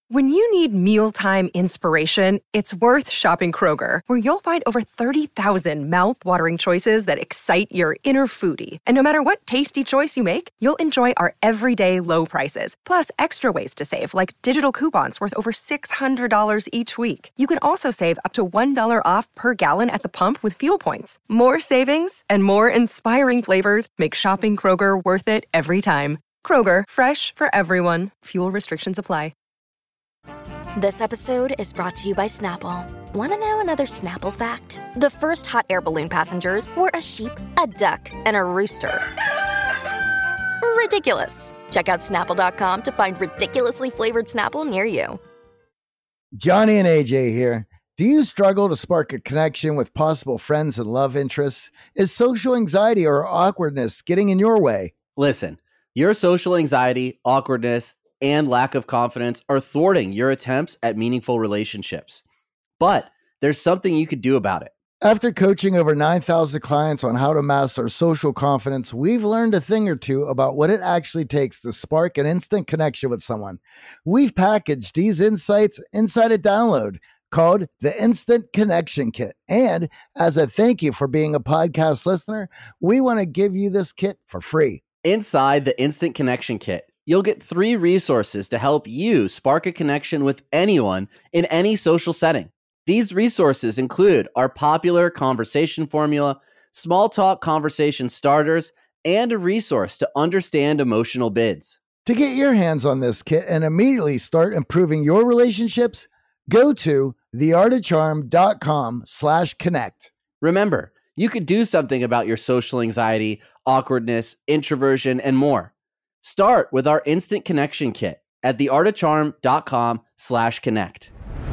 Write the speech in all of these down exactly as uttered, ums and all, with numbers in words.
When you need mealtime inspiration, it's worth shopping Kroger, where you'll find over thirty thousand mouth-watering choices that excite your inner foodie. And no matter what tasty choice you make, you'll enjoy our everyday low prices, plus extra ways to save, like digital coupons worth over six hundred dollars each week. You can also save up to one dollar off per gallon at the pump with fuel points. More savings and more inspiring flavors make shopping Kroger worth it every time. Kroger, fresh for everyone. Fuel restrictions apply. This episode is brought to you by Snapple. Want to know another Snapple fact? The first hot air balloon passengers were a sheep, a duck, and a rooster. Ridiculous. Check out Snapple dot com to find ridiculously flavored Snapple near you. Johnny and A J here. Do you struggle to spark a connection with possible friends and love interests? Is social anxiety or awkwardness getting in your way? Listen, your social anxiety, awkwardness, and lack of confidence are thwarting your attempts at meaningful relationships. But there's something you could do about it. After coaching over nine thousand clients on how to master social confidence, we've learned a thing or two about what it actually takes to spark an instant connection with someone. We've packaged these insights inside a download called the Instant Connection Kit. And as a thank you for being a podcast listener, we want to give you this kit for free. Inside the Instant Connection Kit, you'll get three resources to help you spark a connection with anyone in any social setting. These resources include our popular conversation formula, small talk conversation starters, and a resource to understand emotional bids. To get your hands on this kit and immediately start improving your relationships, go to theartofcharm.com slash connect. Remember, you could do something about your social anxiety, awkwardness, introversion, and more. Start with our Instant Connection Kit at theartofcharm.com slash connect.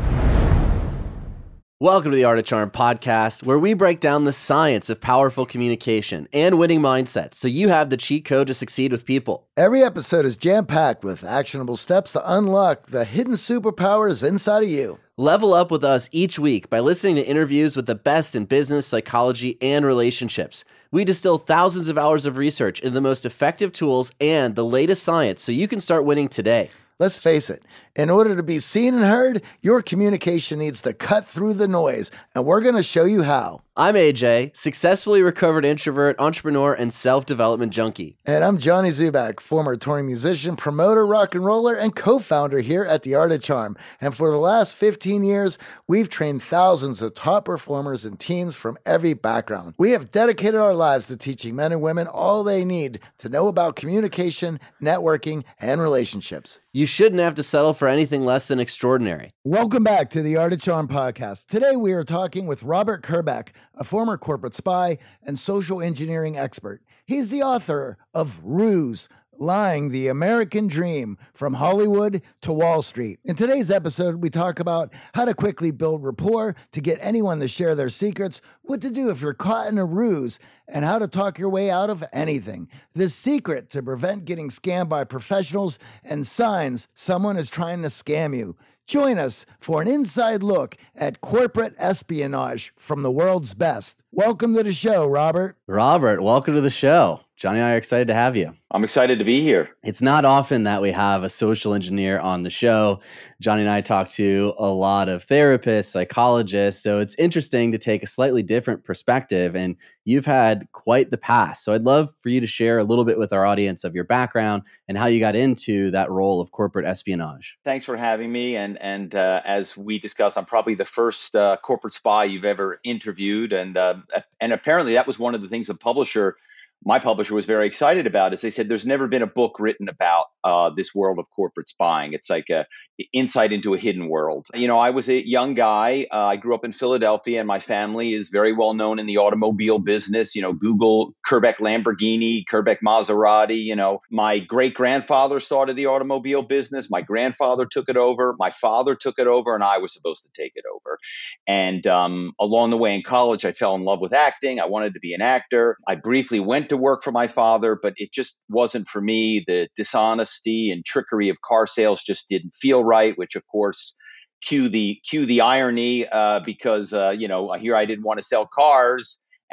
Welcome to the Art of Charm podcast, where we break down the science of powerful communication and winning mindsets so you have the cheat code to succeed with people. Every episode is jam-packed with actionable steps to unlock the hidden superpowers inside of you. Level up with us each week by listening to interviews with the best in business, psychology, and relationships. We distill thousands of hours of research into the most effective tools and the latest science so you can start winning today. Let's face it, in order to be seen and heard, your communication needs to cut through the noise, and we're going to show you how. I'm A J, successfully recovered introvert, entrepreneur, and self-development junkie. And I'm Johnny Zubak, former touring musician, promoter, rock and roller, and co-founder here at The Art of Charm. And for the last fifteen years, we've trained thousands of top performers and teams from every background. We have dedicated our lives to teaching men and women all they need to know about communication, networking, and relationships. You shouldn't have to settle for anything less than extraordinary. Welcome back to the Art of Charm podcast. Today we are talking with Robert Kerbeck, a former corporate spy and social engineering expert. He's the author of Ruse: Lying, the American Dream, From Hollywood to Wall Street. In today's episode, we talk about how to quickly build rapport to get anyone to share their secrets, what to do if you're caught in a ruse, and how to talk your way out of anything. The secret to prevent getting scammed by professionals, and signs someone is trying to scam you. Join us for an inside look at corporate espionage from the world's best. Welcome to the show, Robert. Robert, welcome to the show. Johnny and I are excited to have you. I'm excited to be here. It's not often that we have a social engineer on the show. Johnny and I talk to a lot of therapists, psychologists, so it's interesting to take a slightly different perspective, and you've had quite the past. So I'd love for you to share a little bit with our audience of your background and how you got into that role of corporate espionage. Thanks for having me. And and uh, as we discussed, I'm probably the first uh, corporate spy you've ever interviewed. And uh, and apparently that was one of the things the publisher my publisher was very excited about, is they said there's never been a book written about uh, this world of corporate spying. It's like a insight into a hidden world. You know, I was a young guy. Uh, I grew up in Philadelphia, and my family is very well known in the automobile business. You know, Google Kerbeck Lamborghini, Kerbeck Maserati. You know, my great grandfather started the automobile business. My grandfather took it over. My father took it over, and I was supposed to take it over. And um, along the way in college, I fell in love with acting. I wanted to be an actor. I briefly went to work for my father, but it just wasn't for me. The dishonesty and trickery of car sales just didn't feel right, which of course, cue the cue the irony, uh, because uh, you know, here I didn't want to sell cars,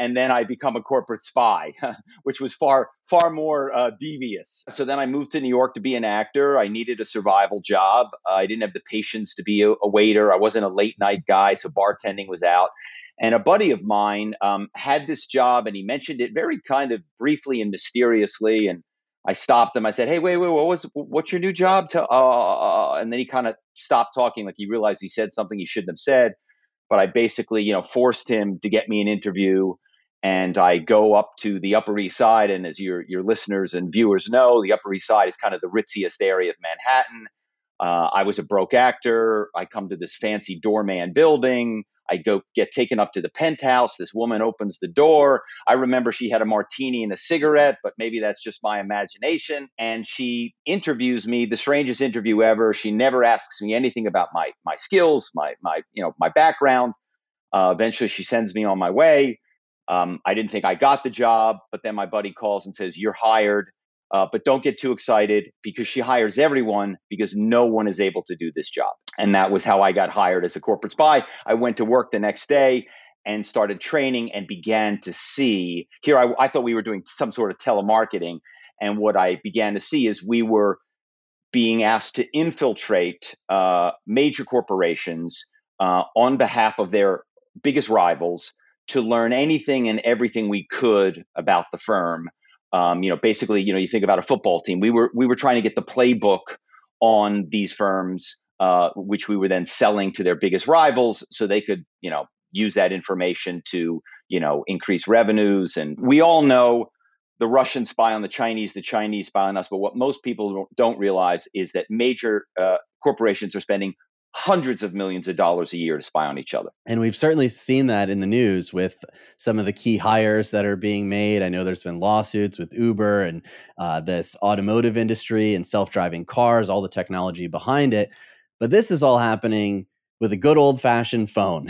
and then I become a corporate spy, which was far, far more uh, devious. So then I moved to New York to be an actor. I needed a survival job. Uh, I didn't have the patience to be a, a waiter. I wasn't a late night guy, so bartending was out. And a buddy of mine um, had this job, and he mentioned it very kind of briefly and mysteriously. And I stopped him. I said, "Hey, wait, wait, what was, what's your new job?" To, uh, and then he kind of stopped talking, like he realized he said something he shouldn't have said. But I basically, you know, forced him to get me an interview. And I go up to the Upper East Side. And as your your listeners and viewers know, the Upper East Side is kind of the ritziest area of Manhattan. Uh, I was a broke actor. I come to this fancy doorman building. I go get taken up to the penthouse. This woman opens the door. I remember she had a martini and a cigarette, but maybe that's just my imagination. And she interviews me, the strangest interview ever. She never asks me anything about my my skills, my my you know my background. Uh, eventually, she sends me on my way. Um, I didn't think I got the job, but then my buddy calls and says, "You're hired." Uh, but don't get too excited, because she hires everyone because no one is able to do this job. And that was how I got hired as a corporate spy. I went to work the next day and started training and began to see here. I, I thought we were doing some sort of telemarketing. And what I began to see is we were being asked to infiltrate uh, major corporations uh, on behalf of their biggest rivals to learn anything and everything we could about the firm. Um, you know, basically, you know, you think about a football team. We were we were trying to get the playbook on these firms, uh, which we were then selling to their biggest rivals, so they could, you know, use that information to, you know, increase revenues. And we all know the Russians spy on the Chinese, the Chinese spy on us. But what most people don't realize is that major uh, corporations are spending hundreds of millions of dollars a year to spy on each other. And we've certainly seen that in the news with some of the key hires that are being made. I know there's been lawsuits with Uber and uh, this automotive industry and self-driving cars, all the technology behind it. But this is all happening with a good old-fashioned phone.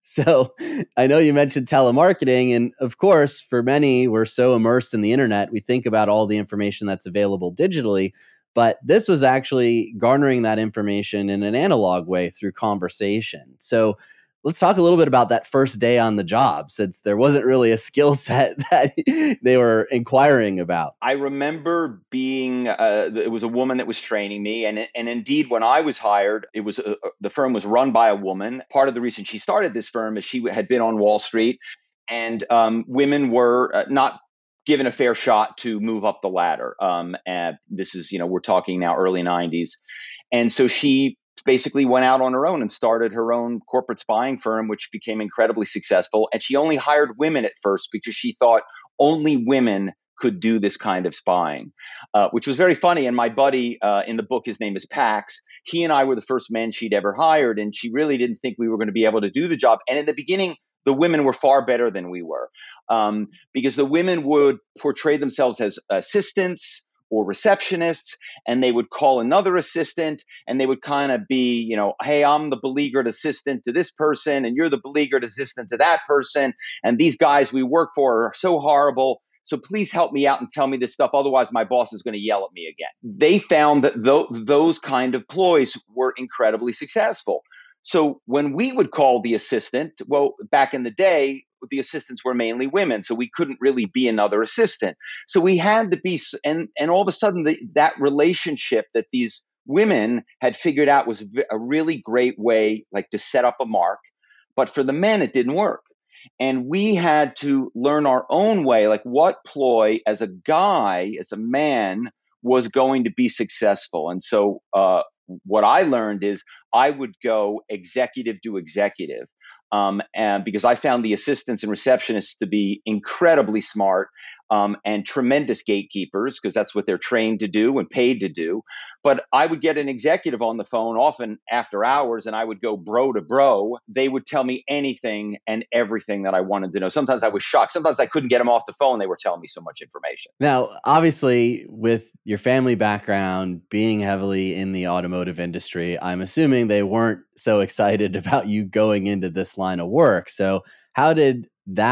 So I know you mentioned telemarketing. And of course, for many, we're so immersed in the internet, we think about all the information that's available digitally. But this was actually garnering that information in an analog way through conversation. So let's talk a little bit about that first day on the job, since there wasn't really a skill set that they were inquiring about. I remember being, uh, it was a woman that was training me. And, and indeed, when I was hired, it was uh, the firm was run by a woman. Part of the reason she started this firm is she had been on Wall Street, and um, women were uh, not given a fair shot to move up the ladder. Um, and this is, you know, we're talking now early nineties. And so she basically went out on her own and started her own corporate spying firm, which became incredibly successful. And she only hired women at first because she thought only women could do this kind of spying, uh, which was very funny. And my buddy uh, in the book, his name is Pax. He and I were the first men she'd ever hired. And she really didn't think we were going to be able to do the job. And in the beginning, the women were far better than we were, um, because the women would portray themselves as assistants or receptionists, and they would call another assistant, and they would kind of be, you know, "Hey, I'm the beleaguered assistant to this person, and you're the beleaguered assistant to that person, and these guys we work for are so horrible. So please help me out and tell me this stuff. Otherwise, my boss is going to yell at me again." They found that th- those kind of ploys were incredibly successful. So when we would call the assistant, well, back in the day, the assistants were mainly women, so we couldn't really be another assistant. So we had to be, and and all of a sudden, the, that relationship that these women had figured out was a really great way, like, to set up a mark. But for the men, it didn't work. And we had to learn our own way, like what ploy as a guy, as a man, was going to be successful. And so uh, what I learned is I would go executive to executive, um, and because I found the assistants and receptionists to be incredibly smart um, and tremendous gatekeepers, because that's what they're trained to do and paid to do. But I would get an executive on the phone, often after hours, and I would go bro to bro. They would tell me anything and everything that I wanted to know. Sometimes I was shocked. Sometimes I couldn't get them off the phone. They were telling me so much information. Now, obviously, with your family background being heavily in the automotive industry, I'm assuming they weren't so excited about you going into this line of work. So how did that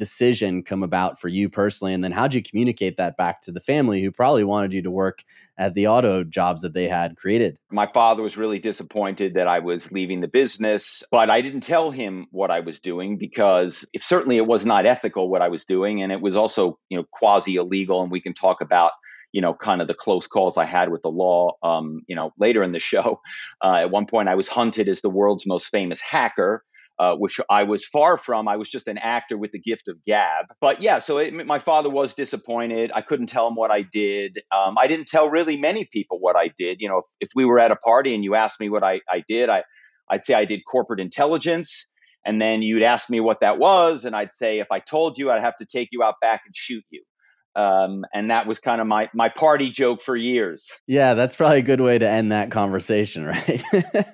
decision come about for you personally? And then how'd you communicate that back to the family who probably wanted you to work at the auto jobs that they had created? My father was really disappointed that I was leaving the business, but I didn't tell him what I was doing because if, certainly it was not ethical what I was doing. And it was also, you know, quasi illegal. And we can talk about, you know, kind of the close calls I had with the law, um, you know, later in the show. Uh, at one point, I was hunted as the world's most famous hacker. Uh, which I was far from. I was just an actor with the gift of gab. But yeah, so it, my father was disappointed. I couldn't tell him what I did. Um, I didn't tell really many people what I did. You know, if, if we were at a party and you asked me what I, I did, I, I'd say I did corporate intelligence. And then you'd ask me what that was. And I'd say, if I told you, I'd have to take you out back and shoot you. Um, and that was kind of my, my party joke for years. Yeah, that's probably a good way to end that conversation, right?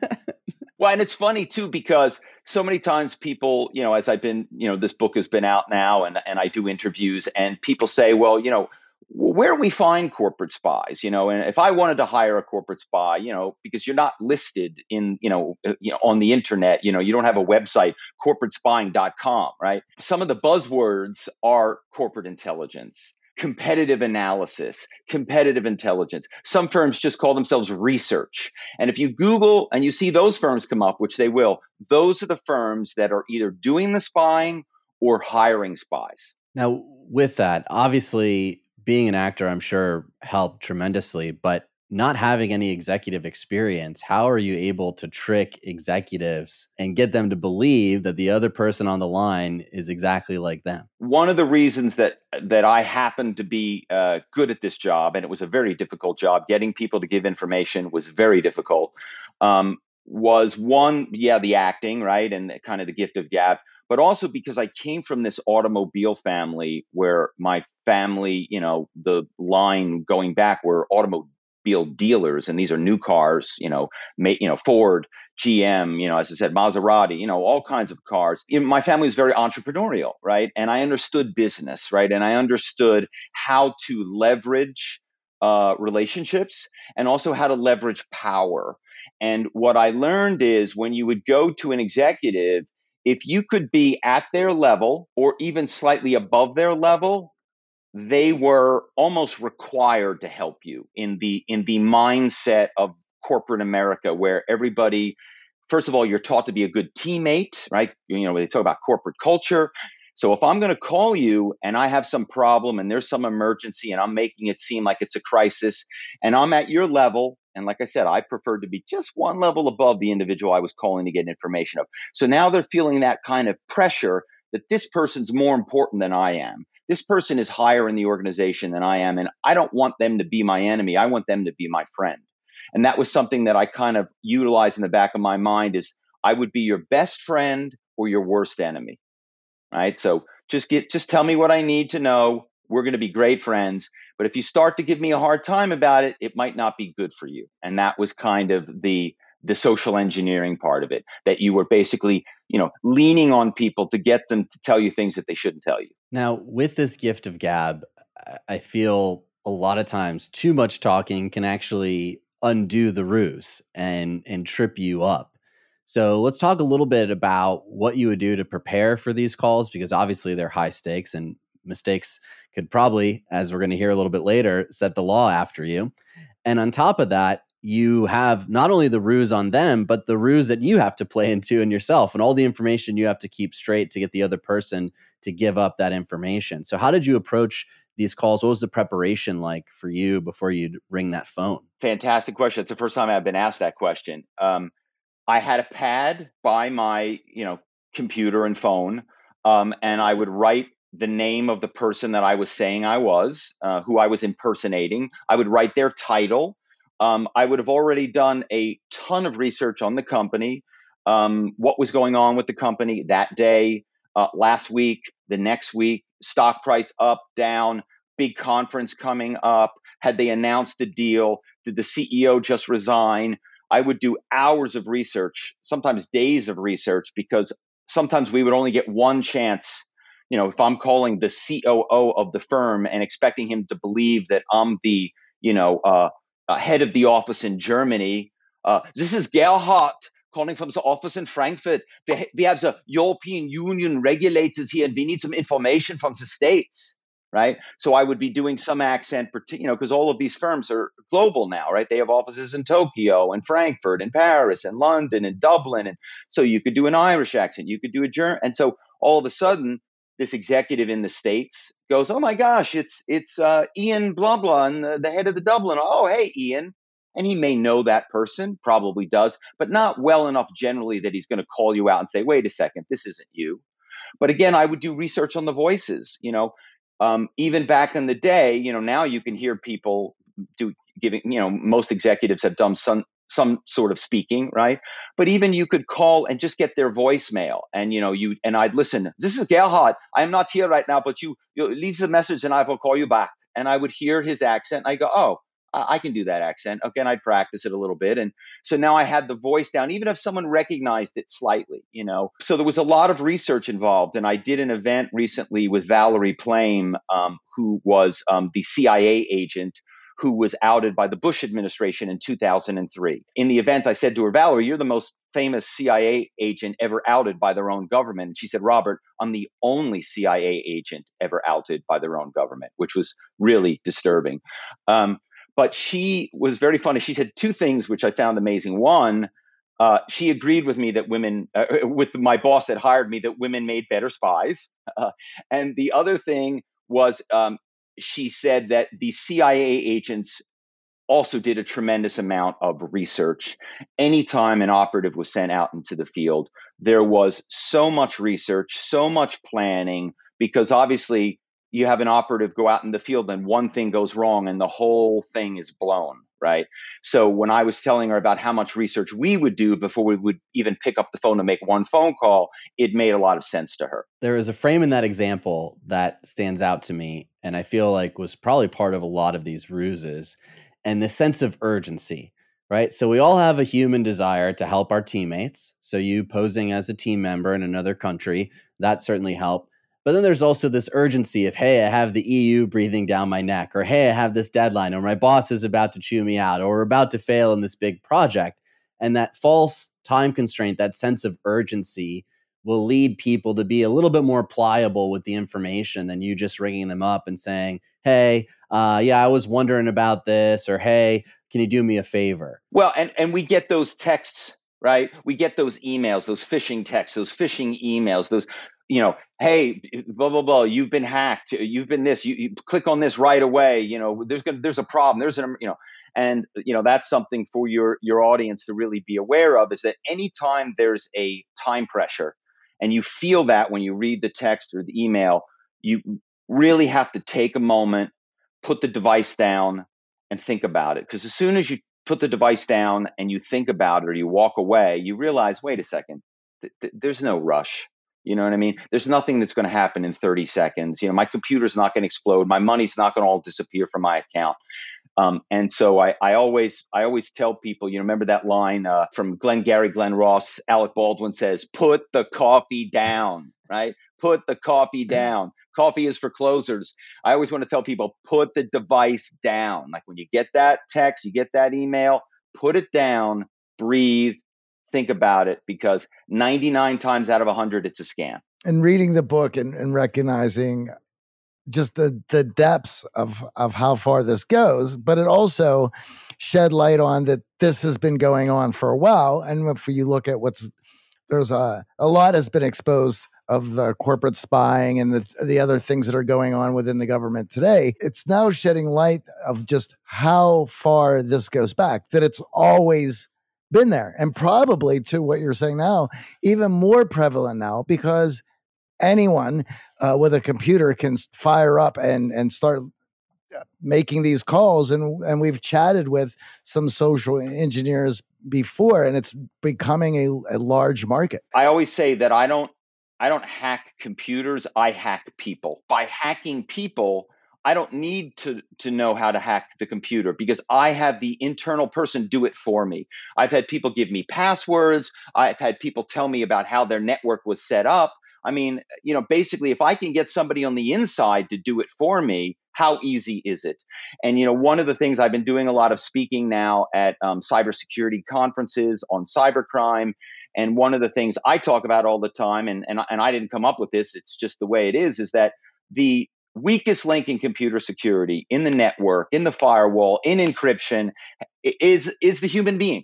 Well, and it's funny too, because so many times people, you know, as I've been, you know, this book has been out now and, and I do interviews and people say, well, you know, where do we find corporate spies? You know, and if I wanted to hire a corporate spy, you know, because you're not listed in, you know, you know, on the internet, you know, you don't have a website, corporate spying dot com, right? Some of the buzzwords are corporate intelligence, competitive analysis, competitive intelligence. Some firms just call themselves research. And if you Google and you see those firms come up, which they will, those are the firms that are either doing the spying or hiring spies. Now, with that, obviously being an actor, I'm sure helped tremendously, but not having any executive experience, how are you able to trick executives and get them to believe that the other person on the line is exactly like them? One of the reasons that that I happened to be uh, good at this job, and it was a very difficult job, getting people to give information was very difficult, um, was one, yeah, the acting, right, and kind of the gift of gab, but also because I came from this automobile family where my family, you know, the line going back were automobile dealers, and these are new cars, you know, ma- you know, Ford, G M, you know, as I said, Maserati, you know, all kinds of cars. You know, my family was very entrepreneurial, right? And I understood business, right? And I understood how to leverage uh, relationships and also how to leverage power. And what I learned is when you would go to an executive, if you could be at their level or even slightly above their level, they were almost required to help you in the in the mindset of corporate America, where everybody, first of all, you're taught to be a good teammate, right? You know, they talk about corporate culture. So if I'm going to call you and I have some problem and there's some emergency and I'm making it seem like it's a crisis and I'm at your level, and like I said, I preferred to be just one level above the individual I was calling to get information of. So now they're feeling that kind of pressure that this person's more important than I am. This person is higher in the organization than I am, and I don't want them to be my enemy. I want them to be my friend. And that was something that I kind of utilized in the back of my mind is I would be your best friend or your worst enemy, right? So just get, just tell me what I need to know. We're going to be great friends. But if you start to give me a hard time about it, it might not be good for you. And that was kind of the the social engineering part of it, that you were basically, you know, leaning on people to get them to tell you things that they shouldn't tell you. Now, with this gift of gab, I feel a lot of times too much talking can actually undo the ruse and and trip you up. So let's talk a little bit about what you would do to prepare for these calls, because obviously they're high stakes and mistakes could probably, as we're going to hear a little bit later, set the law after you. And on top of that, you have not only the ruse on them, but the ruse that you have to play into in yourself and all the information you have to keep straight to get the other person to give up that information. So how did you approach these calls? What was the preparation like for you before you'd ring that phone? Fantastic question. It's the first time I've been asked that question. Um, I had a pad by my, you know, computer and phone, um, and I would write the name of the person that I was saying I was, uh, who I was impersonating. I would write their title. Um, I would have already done a ton of research on the company, um, what was going on with the company that day, uh, last week, the next week, stock price up, down, big conference coming up. Had they announced the deal? Did the C E O just resign? I would do hours of research, sometimes days of research, because sometimes we would only get one chance. You know, if I'm calling the C O O of the firm and expecting him to believe that I'm the, you know, uh, Uh, head of the office in Germany. Uh, this is Gerhard calling from the office in Frankfurt. We, we have the European Union regulators here, and we need some information from the States, right? So I would be doing some accent, you know, because all of these firms are global now, right? They have offices in Tokyo and Frankfurt and Paris and London and Dublin. And so you could do an Irish accent, you could do a German. And so all of a sudden, this executive in the States goes, oh my gosh, it's it's uh, Ian blah blah, and the, the head of the Dublin. Oh, hey, Ian. And he may know that person, probably does, but not well enough generally that he's going to call you out and say, wait a second, this isn't you. But again, I would do research on the voices, you know, um, even back in the day, you know, now you can hear people do giving, you know, most executives have done some, some sort of speaking, right? But even you could call and just get their voicemail, and, you know, you, and I'd listen, this is Gerhard. I'm not here right now, but you, you leave the message and I will call you back. And I would hear his accent. And I go, oh, I can do that accent. Again, I'd practice it a little bit. And so now I had the voice down, even if someone recognized it slightly, you know. So there was a lot of research involved. And I did an event recently with Valerie Plame, um, who was um, the C I A agent who was outed by the Bush administration in two thousand three. In the event, I said to her, Valerie, you're the most famous C I A agent ever outed by their own government. And she said, Robert, I'm the only C I A agent ever outed by their own government, which was really disturbing. Um, But she was very funny. She said two things which I found amazing. One, uh, she agreed with me that women, uh, with my boss that hired me, that women made better spies. Uh, and the other thing was um, she said that the C I A agents also did a tremendous amount of research. Anytime an operative was sent out into the field, there was so much research, so much planning, because obviously you have an operative go out in the field and one thing goes wrong and the whole thing is blown, right? So when I was telling her about how much research we would do before we would even pick up the phone to make one phone call, it made a lot of sense to her. There is a frame in that example that stands out to me, and I feel like was probably part of a lot of these ruses, and the sense of urgency, right? So we all have a human desire to help our teammates. So you posing as a team member in another country, that certainly helped. But then there's also this urgency of, hey, I have the E U breathing down my neck, or hey, I have this deadline, or my boss is about to chew me out, or we're about to fail in this big project. And that false time constraint, that sense of urgency will lead people to be a little bit more pliable with the information than you just ringing them up and saying, hey, uh, yeah, I was wondering about this, or hey, can you do me a favor? Well, and, and we get those texts, right? We get those emails, those phishing texts, those phishing emails, those, you know, hey, blah, blah, blah, you've been hacked. You've been this, you, you click on this right away. You know, there's gonna, there's a problem. There's an, you know, and, you know, that's something for your, your audience to really be aware of, is that anytime there's a time pressure and you feel that when you read the text or the email, you really have to take a moment, put the device down and think about it. Because as soon as you put the device down and you think about it or you walk away, you realize, wait a second, th- th- there's no rush. You know what I mean? There's nothing that's going to happen in thirty seconds. You know, my computer's not going to explode. My money's not going to all disappear from my account. Um, and so I, I always, I always tell people, you know, remember that line uh, from Glengarry Glen Ross, Alec Baldwin says, put the coffee down, right? Put the coffee down. Coffee is for closers. I always want to tell people, put the device down. Like when you get that text, you get that email, put it down, breathe, think about it, because ninety-nine times out of one hundred, it's a scam. And reading the book and, and recognizing just the the depths of of how far this goes, but it also shed light on that this has been going on for a while. And if you look at what's, there's a, a lot has been exposed of the corporate spying and the, the other things that are going on within the government today. It's now shedding light of just how far this goes back, that it's always been there. And probably, to what you're saying now, even more prevalent now, because anyone uh, with a computer can fire up and, and start making these calls. And, and we've chatted with some social engineers before, and it's becoming a, a large market. I always say that I don't, I don't hack computers, I hack people. By hacking people, I don't need to, to know how to hack the computer, because I have the internal person do it for me. I've had people give me passwords. I've had people tell me about how their network was set up. I mean, you know, basically, if I can get somebody on the inside to do it for me, how easy is it? And, you know, one of the things I've been doing a lot of speaking now at um, cybersecurity conferences on cybercrime. And one of the things I talk about all the time, and, and, and I didn't come up with this, it's just the way it is, is that the weakest link in computer security, in the network, in the firewall, in encryption, is, is the human being.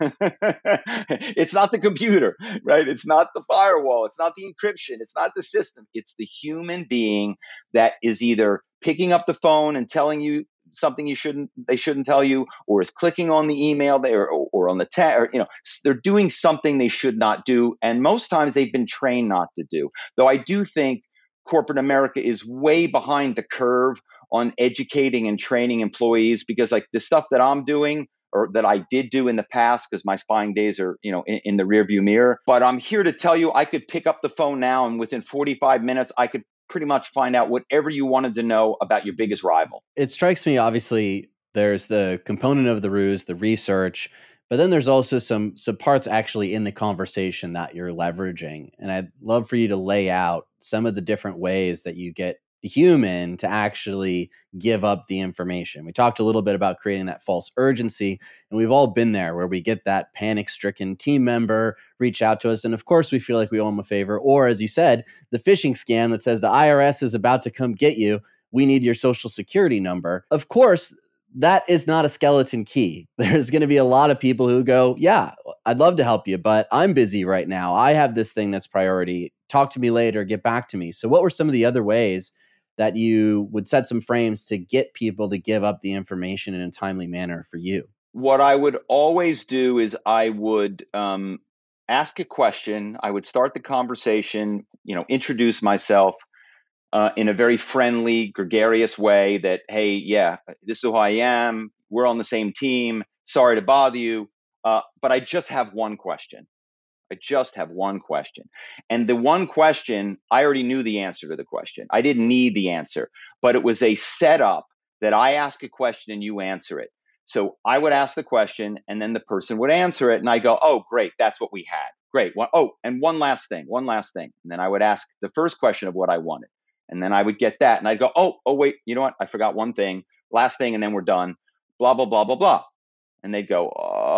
It's not the computer, right? It's not the firewall. It's not the encryption. It's not the system. It's the human being that is either picking up the phone and telling you something you shouldn't, they shouldn't tell you, or is clicking on the email there, or, or on the text, or, you know, they're doing something they should not do. And most times they've been trained not to do. Though I do think corporate America is way behind the curve on educating and training employees, because like the stuff that I'm doing, or that I did do in the past, because my spying days are, you know, in, in the rearview mirror. But I'm here to tell you, I could pick up the phone now, and within forty-five minutes, I could pretty much find out whatever you wanted to know about your biggest rival. It strikes me, obviously, there's the component of the ruse, the research, but then there's also some some parts actually in the conversation that you're leveraging. And I'd love for you to lay out some of the different ways that you get the human to actually give up the information. We talked a little bit about creating that false urgency, and we've all been there where we get that panic-stricken team member reach out to us, and of course we feel like we owe them a favor. Or, as you said, the phishing scam that says the I R S is about to come get you. We need your social security number. Of course, that is not a skeleton key. There's going to be a lot of people who go, yeah, I'd love to help you, but I'm busy right now. I have this thing that's priority. Talk to me later, get back to me. So what were some of the other ways that you would set some frames to get people to give up the information in a timely manner for you? What I would always do is I would um, ask a question. I would start the conversation, you know, introduce myself uh, in a very friendly, gregarious way that, hey, yeah, this is who I am. We're on the same team. Sorry to bother you. Uh, but I just have one question. I just have one question. And the one question, I already knew the answer to the question. I didn't need the answer, but it was a setup that I ask a question and you answer it. So I would ask the question and then the person would answer it. And I go, oh, great. That's what we had. Great. Well, oh, and one last thing, one last thing. And then I would ask the first question of what I wanted. And then I would get that. And I'd go, oh, oh, wait, you know what? I forgot one thing, last thing. And then we're done. Blah, blah, blah, blah, blah. And they'd go,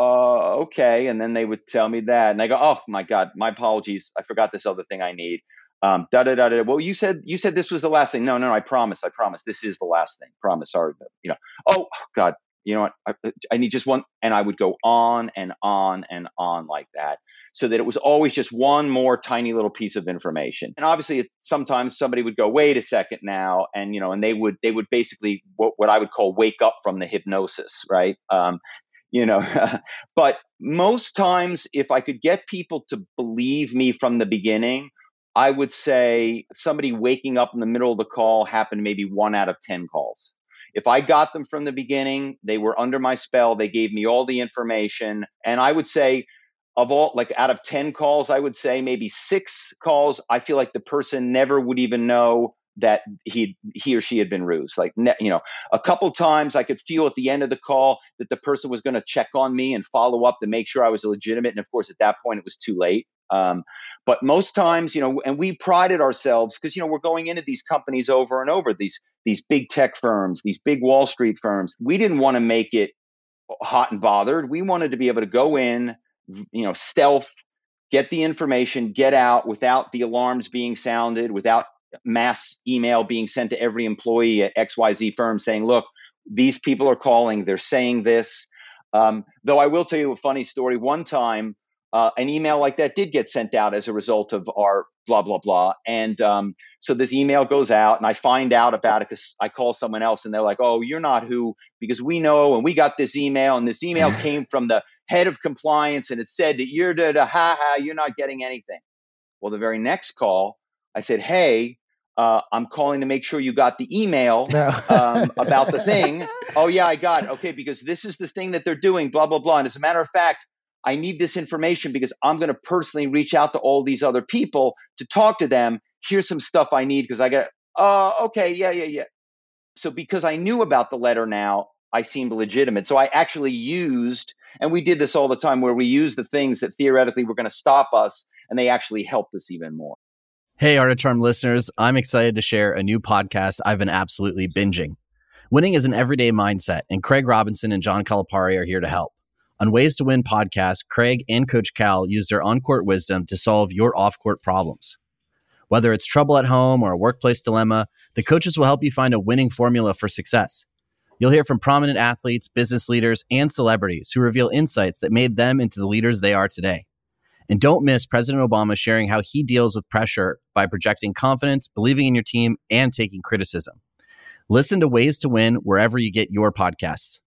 oh, okay. And then they would tell me that. And I go, oh, my God, my apologies. I forgot this other thing I need. Um, da, da, da, da. Well, you said you said this was the last thing. No, no, no, I promise. I promise. This is the last thing. Promise. Sorry. But, you know, oh, God, you know what? I, I need just one. And I would go on and on and on like that, so that it was always just one more tiny little piece of information. And obviously, it, sometimes somebody would go, wait a second now. And, you know, and they would they would basically what, what I would call wake up from the hypnosis. Right. Um, You know, but most times, if I could get people to believe me from the beginning, I would say somebody waking up in the middle of the call happened maybe one out of ten calls. If I got them from the beginning, they were under my spell. They gave me all the information. And I would say of all, like out of ten calls, I would say maybe six calls, I feel like the person never would even know that he he or she had been rused. Like, you know, a couple times I could feel at the end of the call that the person was going to check on me and follow up to make sure I was legitimate. And of course, at that point, it was too late. Um, but most times, you know, and we prided ourselves because, you know, we're going into these companies over and over, these these big tech firms, these big Wall Street firms. We didn't want to make it hot and bothered. We wanted to be able to go in, you know, stealth, get the information, get out without the alarms being sounded, without mass email being sent to every employee at X Y Z firm saying, look, these people are calling, they're saying this. Um, though I will tell you a funny story. One time, uh, an email like that did get sent out as a result of our blah, blah, blah. And um, so this email goes out and I find out about it because I call someone else and they're like, oh, you're not who, because we know, and we got this email and this email came from the head of compliance and it said that you're da da ha ha, you're not getting anything. Well, the very next call, I said, hey, uh, I'm calling to make sure you got the email No. um, about the thing. Oh, yeah, I got it. Okay, because this is the thing that they're doing, blah, blah, blah. And as a matter of fact, I need this information because I'm going to personally reach out to all these other people to talk to them. Here's some stuff I need because I got, uh, okay, yeah, yeah, yeah. So because I knew about the letter now, I seemed legitimate. So I actually used, and we did this all the time, where we used the things that theoretically were going to stop us, and they actually helped us even more. Hey, Art of Charm listeners, I'm excited to share a new podcast I've been absolutely binging. Winning is an everyday mindset, and Craig Robinson and John Calipari are here to help. On Ways to Win podcast, Craig and Coach Cal use their on-court wisdom to solve your off-court problems. Whether it's trouble at home or a workplace dilemma, the coaches will help you find a winning formula for success. You'll hear from prominent athletes, business leaders, and celebrities who reveal insights that made them into the leaders they are today. And don't miss President Obama sharing how he deals with pressure by projecting confidence, believing in your team, and taking criticism. Listen to Ways to Win wherever you get your podcasts.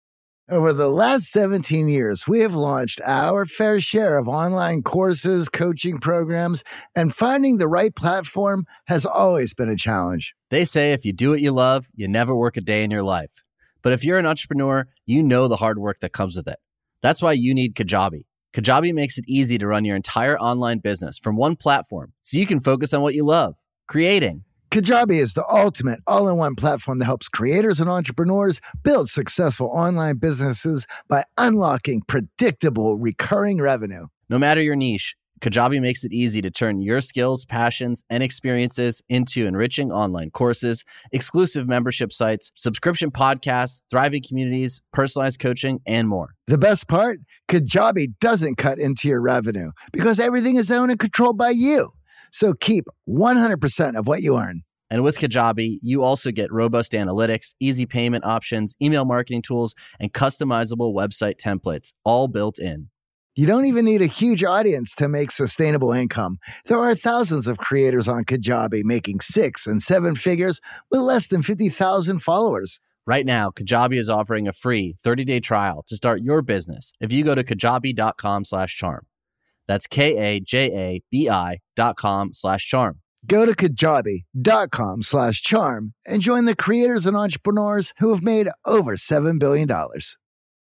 Over the last seventeen years, we have launched our fair share of online courses, coaching programs, and finding the right platform has always been a challenge. They say if you do what you love, you never work a day in your life. But if you're an entrepreneur, you know the hard work that comes with it. That's why you need Kajabi. Kajabi makes it easy to run your entire online business from one platform so you can focus on what you love, creating. Kajabi is the ultimate all-in-one platform that helps creators and entrepreneurs build successful online businesses by unlocking predictable recurring revenue. No matter your niche, Kajabi makes it easy to turn your skills, passions, and experiences into enriching online courses, exclusive membership sites, subscription podcasts, thriving communities, personalized coaching, and more. The best part? Kajabi doesn't cut into your revenue because everything is owned and controlled by you. So keep one hundred percent of what you earn. And with Kajabi, you also get robust analytics, easy payment options, email marketing tools, and customizable website templates, all built in. You don't even need a huge audience to make sustainable income. There are thousands of creators on Kajabi making six and seven figures with less than fifty thousand followers. Right now, Kajabi is offering a free thirty-day trial to start your business if you go to kajabi.com slash charm. That's K-A-J-A-B-I dot com slash charm. Go to kajabi.com slash charm and join the creators and entrepreneurs who have made over seven billion dollars.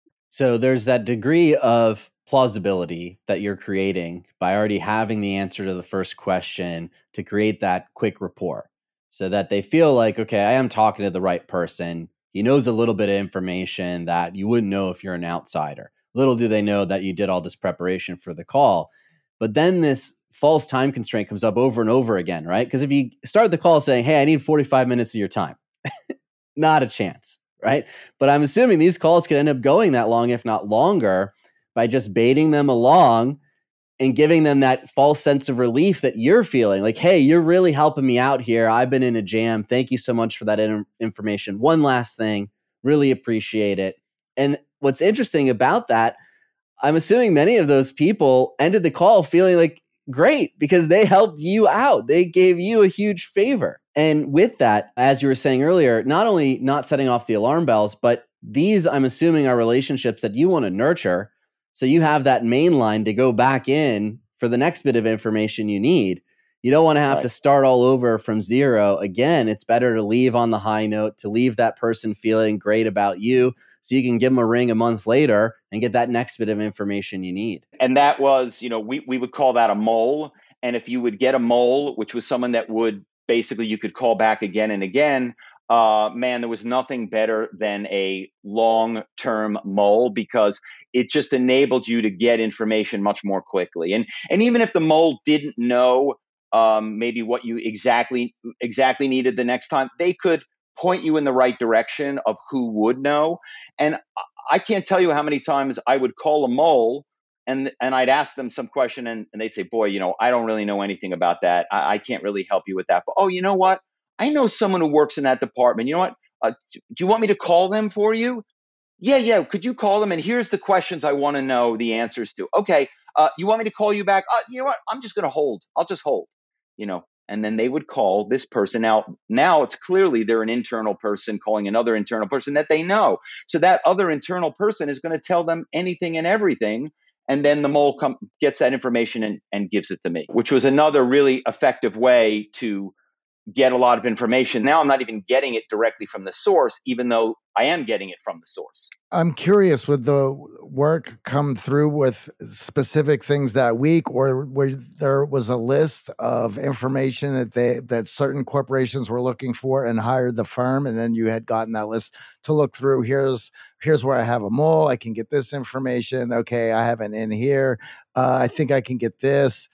So there's that degree of plausibility that you're creating by already having the answer to the first question to create that quick rapport so that they feel like, okay, I am talking to the right person. He knows a little bit of information that you wouldn't know if you're an outsider. Little do they know that you did all this preparation for the call. But then this false time constraint comes up over and over again, right? Because if you start the call saying, hey, I need forty-five minutes of your time, not a chance, right? But I'm assuming these calls could end up going that long, if not longer, by just baiting them along and giving them that false sense of relief that you're feeling like, hey, you're really helping me out here. I've been in a jam. Thank you so much for that in- information. One last thing, really appreciate it. And what's interesting about that, I'm assuming many of those people ended the call feeling like, great, because they helped you out. They gave you a huge favor. And with that, as you were saying earlier, not only not setting off the alarm bells, but these, I'm assuming, are relationships that you want to nurture. So you have that main line to go back in for the next bit of information you need. You don't want to have Right. to start all over from zero. Again, it's better to leave on the high note, to leave that person feeling great about you so you can give them a ring a month later and get that next bit of information you need. And that was, you know, we, we would call that a mole. And if you would get a mole, which was someone that would basically you could call back again and again, uh, man, there was nothing better than a long-term mole because it just enabled you to get information much more quickly. And and even if the mole didn't know um, maybe what you exactly exactly needed the next time, they could point you in the right direction of who would know. And I can't tell you how many times I would call a mole and and I'd ask them some question and, and they'd say, boy, you know, I don't really know anything about that. I, I can't really help you with that. But, oh, you know what? I know someone who works in that department. You know what? Uh, do you want me to call them for you? Yeah, yeah. Could you call them? And here's the questions I want to know the answers to. Okay. Uh, you want me to call you back? Uh, you know what? I'm just going to hold. I'll just hold, you know. And then they would call this person. Now, now it's clearly they're an internal person calling another internal person that they know. So that other internal person is going to tell them anything and everything. And then the mole com- gets that information and, and gives it to me, which was another really effective way to get a lot of information. Now I'm not even getting it directly from the source, even though I am getting it from the source. I'm curious, would the work come through with specific things that week, or where there was a list of information that they that certain corporations were looking for and hired the firm, and then you had gotten that list to look through? Here's here's where I have a mole. I can get this information. Okay, I have an in here. Uh, I think I can get this.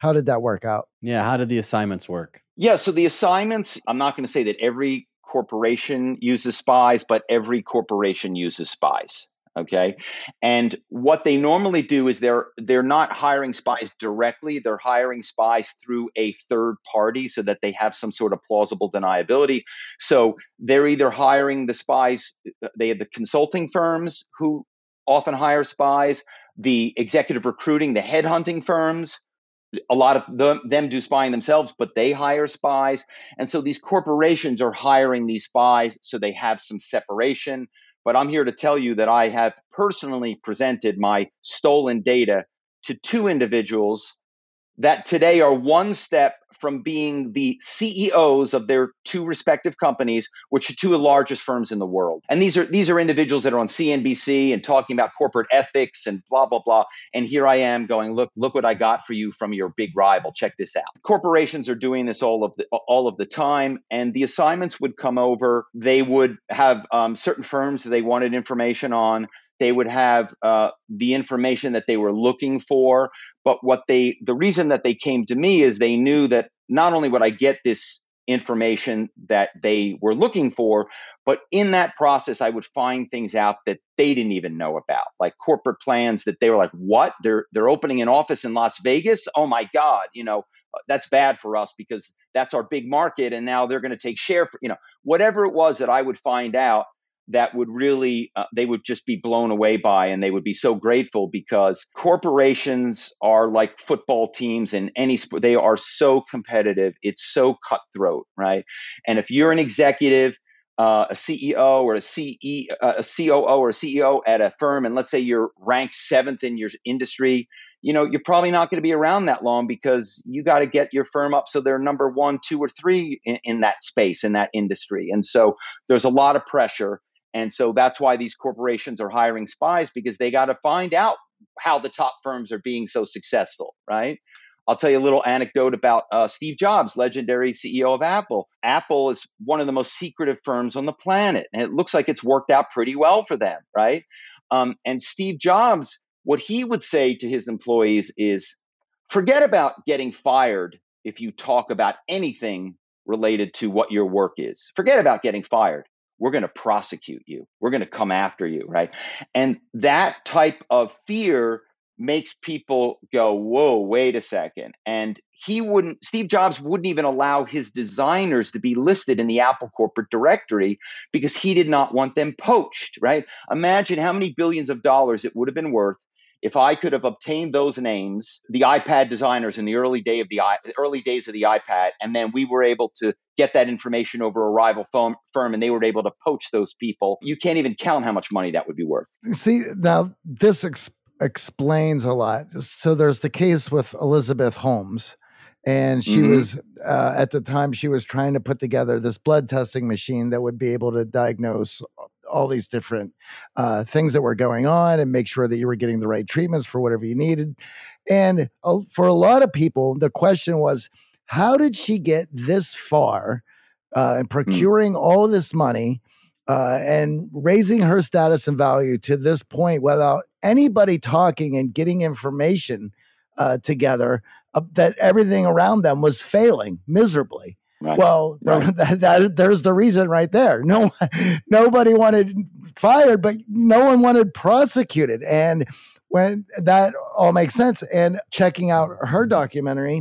How did that work out? Yeah. How did the assignments work? Yeah. So the assignments, I'm not going to say that every corporation uses spies, but every corporation uses spies. Okay. And what they normally do is they're they're not hiring spies directly. They're hiring spies through a third party so that they have some sort of plausible deniability. So they're either hiring the spies, they have the consulting firms who often hire spies, the executive recruiting, the headhunting firms. A lot of them, them do spying themselves, but they hire spies. And so these corporations are hiring these spies so they have some separation. But I'm here to tell you that I have personally presented my stolen data to two individuals that today are one step from being the C E Os of their two respective companies, which are two of the largest firms in the world. And these are these are individuals that are on C N B C and talking about corporate ethics and blah, blah, blah. And here I am going, look, look what I got for you from your big rival. Check this out. Corporations are doing this all of the all of the time. And the assignments would come over. They would have um, certain firms that they wanted information on. They would have uh, the information that they were looking for. But what they, the reason that they came to me is they knew that not only would I get this information that they were looking for, but in that process, I would find things out that they didn't even know about, like corporate plans that they were like, what? They're, they're opening an office in Las Vegas? Oh my God, you know, that's bad for us because that's our big market. And now they're going to take share for, you know, whatever it was that I would find out that would really, uh, they would just be blown away by, and they would be so grateful because corporations are like football teams in any sport. They are so competitive. It's so cutthroat, right? And if you're an executive, uh, a C E O or a C E, uh, a C O O or a C E O at a firm, and let's say you're ranked seventh in your industry, you know, you're probably not going to be around that long because you got to get your firm up so they're number one, two, or three in, in that space, in that industry. And so there's a lot of pressure. And so that's why these corporations are hiring spies, because they got to find out how the top firms are being so successful, right? I'll tell you a little anecdote about uh, Steve Jobs, legendary C E O of Apple. Apple is one of the most secretive firms on the planet, and it looks like it's worked out pretty well for them, right? Um, and Steve Jobs, what he would say to his employees is, forget about getting fired if you talk about anything related to what your work is. Forget about getting fired. We're going to prosecute you. We're going to come after you, right? And that type of fear makes people go, whoa, wait a second. And he wouldn't, Steve Jobs wouldn't even allow his designers to be listed in the Apple corporate directory because he did not want them poached, right? Imagine how many billions of dollars it would have been worth if I could have obtained those names, the iPad designers in the early day of the early days of the iPad, and then we were able to get that information over a rival firm, firm and they were able to poach those people. You can't even count how much money that would be worth. See, now this ex- explains a lot. So there's the case with Elizabeth Holmes, and she mm-hmm. was, uh, at the time, she was trying to put together this blood testing machine that would be able to diagnose all these different uh, things that were going on and make sure that you were getting the right treatments for whatever you needed. And uh, for a lot of people, the question was, how did she get this far uh, in procuring mm. all this money uh, and raising her status and value to this point without anybody talking and getting information uh, together uh, that everything around them was failing miserably? Right. Well, right. That, that, there's the reason right there. No, nobody wanted fired, but no one wanted prosecuted. And when that all makes sense, and checking out her documentary,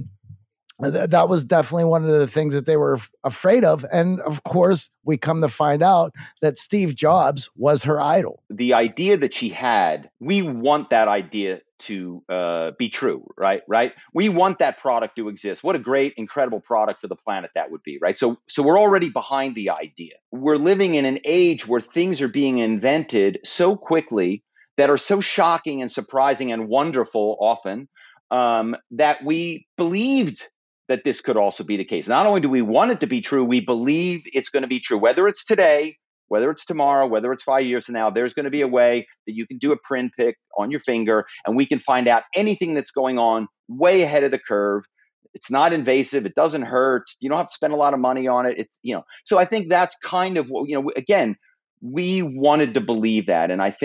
th- that was definitely one of the things that they were f- afraid of. And of course, we come to find out that Steve Jobs was her idol. The idea that she had, we want that idea to uh, be true, right? Right. We want that product to exist. What a great, incredible product for the planet that would be, right? So, so we're already behind the idea. We're living in an age where things are being invented so quickly that are so shocking and surprising and wonderful often um, that we believed that this could also be the case. Not only do we want it to be true, we believe it's going to be true, whether it's today, whether it's tomorrow, whether it's five years from now. There's going to be a way that you can do a print pick on your finger and we can find out anything that's going on way ahead of the curve. It's not invasive. It doesn't hurt. You don't have to spend a lot of money on it. It's, you know, so I think that's kind of what, you know, again, we wanted to believe that. And I think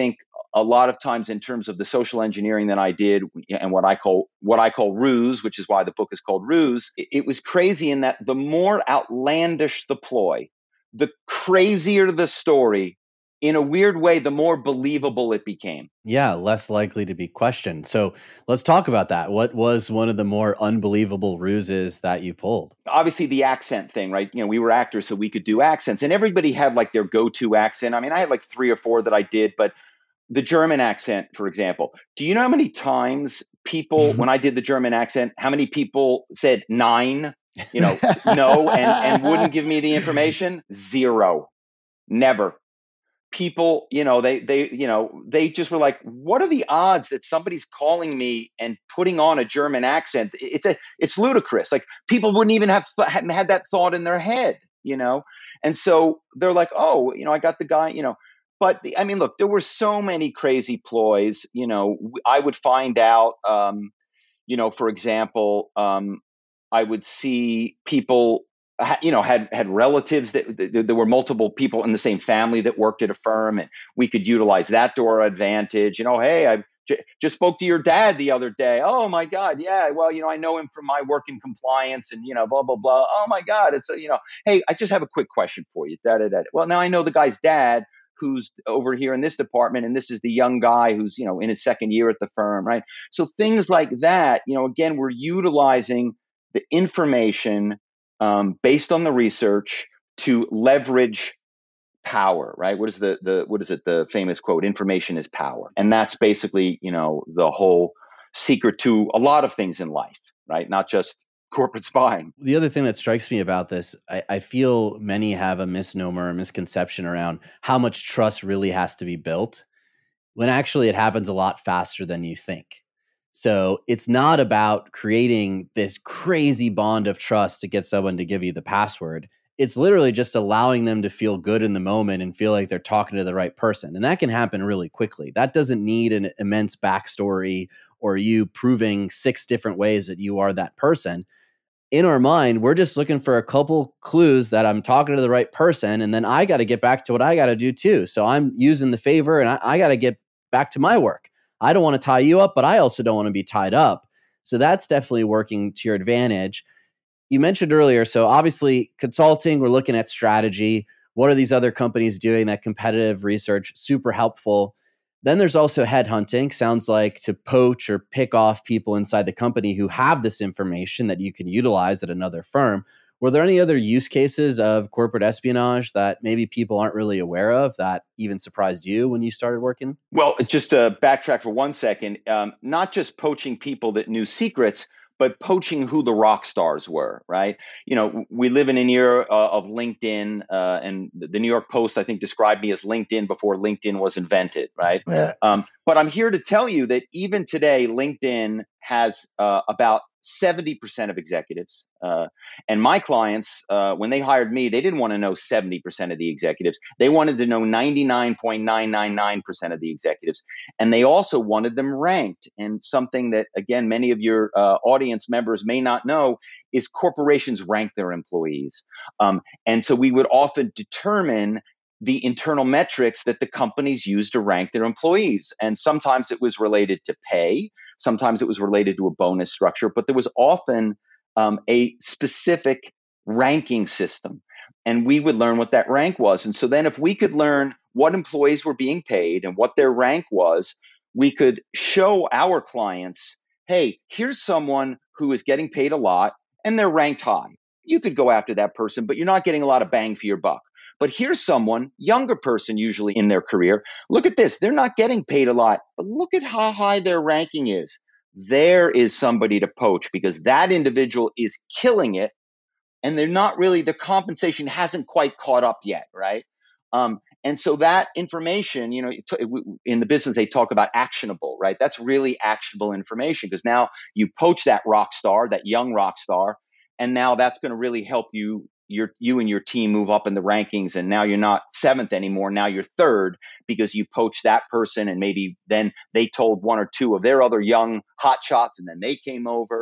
a lot of times in terms of the social engineering that I did and what I call what I call ruse, which is why the book is called Ruse, it, it was crazy in that the more outlandish the ploy, the crazier the story, in a weird way, the more believable it became. Yeah, less likely to be questioned. So let's talk about that. What was one of the more unbelievable ruses that you pulled? Obviously, the accent thing, right? You know, we were actors, so we could do accents, and everybody had like their go-to accent. I mean, I had like three or four that I did, but the German accent, for example. Do you know how many times people, when I did the German accent, how many people said nine, you know, no, and, and wouldn't give me the information? Zero. Never. People, you know, they, they, you know, they just were like, what are the odds that somebody's calling me and putting on a German accent? It's a, it's ludicrous. Like people wouldn't even have th- had that thought in their head, you know? And so they're like, oh, you know, I got the guy, you know, but the, I mean, look, there were so many crazy ploys, you know, I would find out, um, you know, for example, um, I would see people, you know, had had relatives that, that there were multiple people in the same family that worked at a firm, and we could utilize that to our advantage. You know, hey, I j- just spoke to your dad the other day. Oh my God, yeah. Well, you know, I know him from my work in compliance, and you know, blah blah blah. Oh my God, it's a, you know, hey, I just have a quick question for you. Da da da. Well, now I know the guy's dad who's over here in this department, and this is the young guy who's, you know, in his second year at the firm, right? So things like that, you know, again, we're utilizing the information um, based on the research to leverage power, right? What is the, the, what is it? The famous quote, information is power. And that's basically, you know, the whole secret to a lot of things in life, right? Not just corporate spying. The other thing that strikes me about this, I, I feel many have a misnomer, a misconception around how much trust really has to be built, when actually it happens a lot faster than you think. So it's not about creating this crazy bond of trust to get someone to give you the password. It's literally just allowing them to feel good in the moment and feel like they're talking to the right person. And that can happen really quickly. That doesn't need an immense backstory or you proving six different ways that you are that person. In our mind, we're just looking for a couple clues that I'm talking to the right person. And then I got to get back to what I got to do too. So I'm using the favor and I, I got to get back to my work. I don't want to tie you up, but I also don't want to be tied up. So that's definitely working to your advantage. You mentioned earlier, so obviously consulting, we're looking at strategy. What are these other companies doing? That competitive research, super helpful. Then there's also headhunting. Sounds like to poach or pick off people inside the company who have this information that you can utilize at another firm. Were there any other use cases of corporate espionage that maybe people aren't really aware of that even surprised you when you started working? Well, just to backtrack for one second, um, not just poaching people that knew secrets, but poaching who the rock stars were, right? You know, we live in an era uh, of LinkedIn, uh, and the New York Post, I think, described me as LinkedIn before LinkedIn was invented, right? Yeah. Um, but I'm here to tell you that even today, LinkedIn has uh, about seventy percent of executives. Uh, and my clients, uh, when they hired me, they didn't want to know seventy percent of the executives. They wanted to know ninety-nine point nine nine nine percent of the executives. And they also wanted them ranked. And something that, again, many of your uh, audience members may not know is corporations rank their employees. Um, and so we would often determine the internal metrics that the companies use to rank their employees. And sometimes it was related to pay. Sometimes it was related to a bonus structure, but there was often um, a specific ranking system. And we would learn what that rank was. And so then if we could learn what employees were being paid and what their rank was, we could show our clients, hey, here's someone who is getting paid a lot and they're ranked high. You could go after that person, but you're not getting a lot of bang for your buck. But here's someone, younger person usually in their career. Look at this. They're not getting paid a lot, but look at how high their ranking is. There is somebody to poach because that individual is killing it. And they're not really, the compensation hasn't quite caught up yet, right? Um, and so that information, you know, in the business, they talk about actionable, right? That's really actionable information because now you poach that rock star, that young rock star, and now that's going to really help you Your, you and your team move up in the rankings, and now you're not seventh anymore. Now you're third because you poached that person, and maybe then they told one or two of their other young hot shots, and then they came over.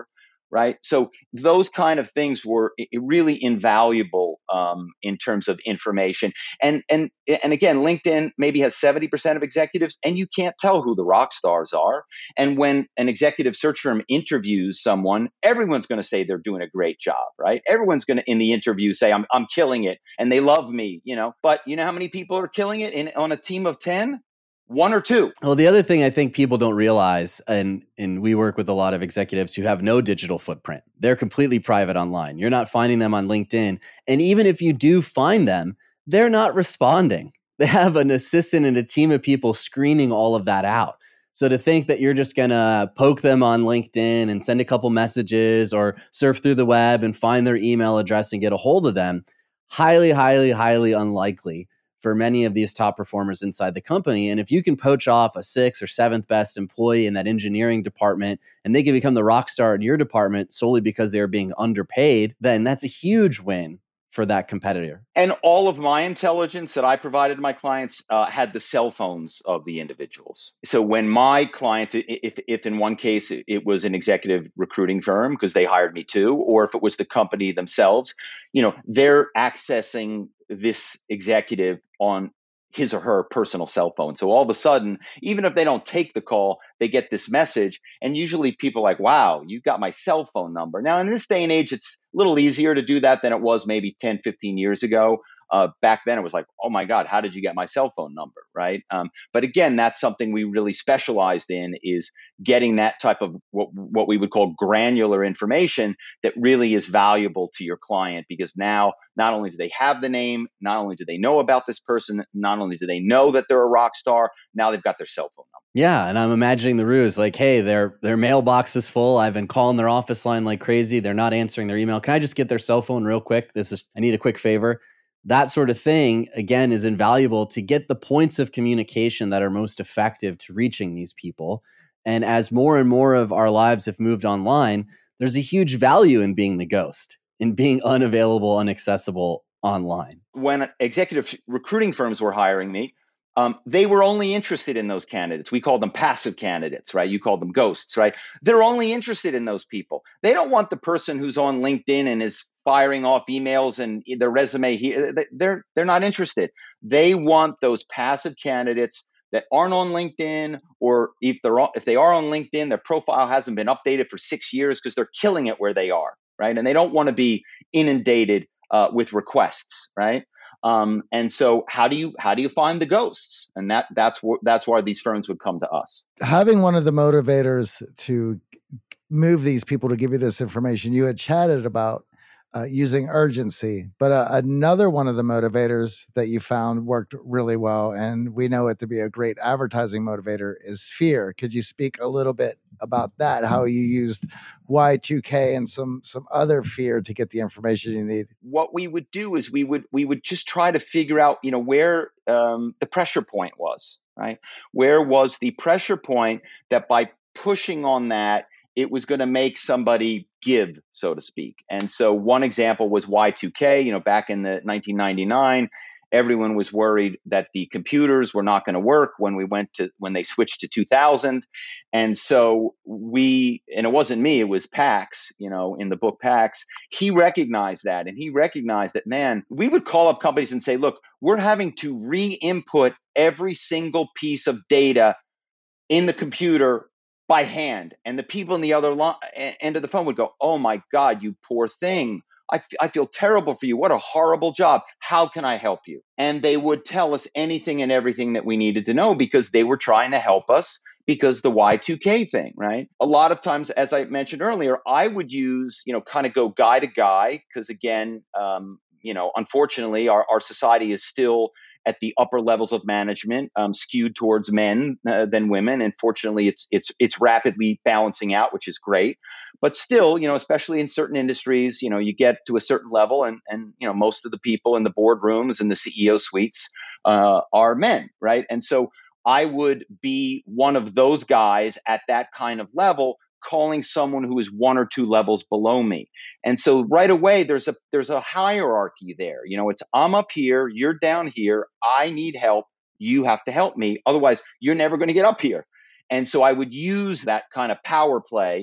right? So those kind of things were really invaluable um, in terms of information. And and and again, LinkedIn maybe has seventy percent of executives, and you can't tell who the rock stars are. And when an executive search firm interviews someone, everyone's going to say they're doing a great job, right? Everyone's going to in the interview say, I'm I'm killing it, and they love me, you know. But you know how many people are killing it in on a team of ten? One or two. Well, the other thing I think people don't realize, and and we work with a lot of executives who have no digital footprint. They're completely private online. You're not finding them on LinkedIn. And even if you do find them, they're not responding. They have an assistant and a team of people screening all of that out. So to think that you're just going to poke them on LinkedIn and send a couple messages or surf through the web and find their email address and get a hold of them, highly, highly, highly unlikely for many of these top performers inside the company. And if you can poach off a sixth or seventh best employee in that engineering department and they can become the rock star in your department solely because they're being underpaid, then that's a huge win for that competitor. And all of my intelligence that I provided my clients uh, had the cell phones of the individuals. So when my clients, if, if in one case it was an executive recruiting firm because they hired me too, or if it was the company themselves, you know, they're accessing this executive on his or her personal cell phone. So all of a sudden, even if they don't take the call, they get this message. And usually people are like, wow, you got my cell phone number. Now, in this day and age, it's a little easier to do that than it was maybe ten, fifteen years ago. Uh, back then, it was like, oh my God, how did you get my cell phone number, right? Um, but again, that's something we really specialized in, is getting that type of what, what we would call granular information that really is valuable to your client, because now not only do they have the name, not only do they know about this person, not only do they know that they're a rock star, now they've got their cell phone number. Yeah, and I'm imagining the ruse, like, hey, their their mailbox is full. I've been calling their office line like crazy. They're not answering their email. Can I just get their cell phone real quick? This is I need a quick favor. That sort of thing, again, is invaluable to get the points of communication that are most effective to reaching these people. And as more and more of our lives have moved online, there's a huge value in being the ghost, in being unavailable, inaccessible online. When executive recruiting firms were hiring me, Um, they were only interested in those candidates. We called them passive candidates, right? You called them ghosts, right? They're only interested in those people. They don't want the person who's on LinkedIn and is firing off emails and their resume. They're, they're not interested. They want those passive candidates that aren't on LinkedIn, or if they're if they are on LinkedIn, their profile hasn't been updated for six years because they're killing it where they are, right? And they don't want to be inundated uh, with requests, right? Um, and so how do you how do you find the ghosts? And that that's wh- that's why these firms would come to us. Having one of the motivators to move these people to give you this information, you had chatted about uh, using urgency, but uh, another one of the motivators that you found worked really well, and we know it to be a great advertising motivator, is fear. Could you speak a little bit about that, how you used Y two K and some some other fear to get the information you need? What we would do is we would we would just try to figure out, you know, where um, the pressure point was, right? Where was the pressure point that by pushing on that, it was going to make somebody give, so to speak. And so one example was Y two K. You know, back in the nineteen ninety-nine, everyone was worried that the computers were not going to work when we went to when they switched to two thousand. And so we, and it wasn't me, it was Pax, you know, in the book Pax. He recognized that, and he recognized that, man, we would call up companies and say, look, we're having to re-input every single piece of data in the computer by hand. And the people in the other lo- end of the phone would go, oh my God, you poor thing. I, f- I feel terrible for you. What a horrible job. How can I help you? And they would tell us anything and everything that we needed to know, because they were trying to help us, because the Y two K thing, right? A lot of times, as I mentioned earlier, I would use, you know, kind of go guy to guy, because again, um, you know, unfortunately, our, our society is still at the upper levels of management, um, skewed towards men uh, than women. And fortunately, it's it's it's rapidly balancing out, which is great. But still, you know, especially in certain industries, you know, you get to a certain level, and and you know, most of the people in the boardrooms and the C E O suites uh, are men, right? And so I would be one of those guys at that kind of level, calling someone who is one or two levels below me. And so right away, there's a there's a hierarchy there. You know, it's I'm up here, you're down here, I need help, you have to help me. Otherwise, you're never going to get up here. And so I would use that kind of power play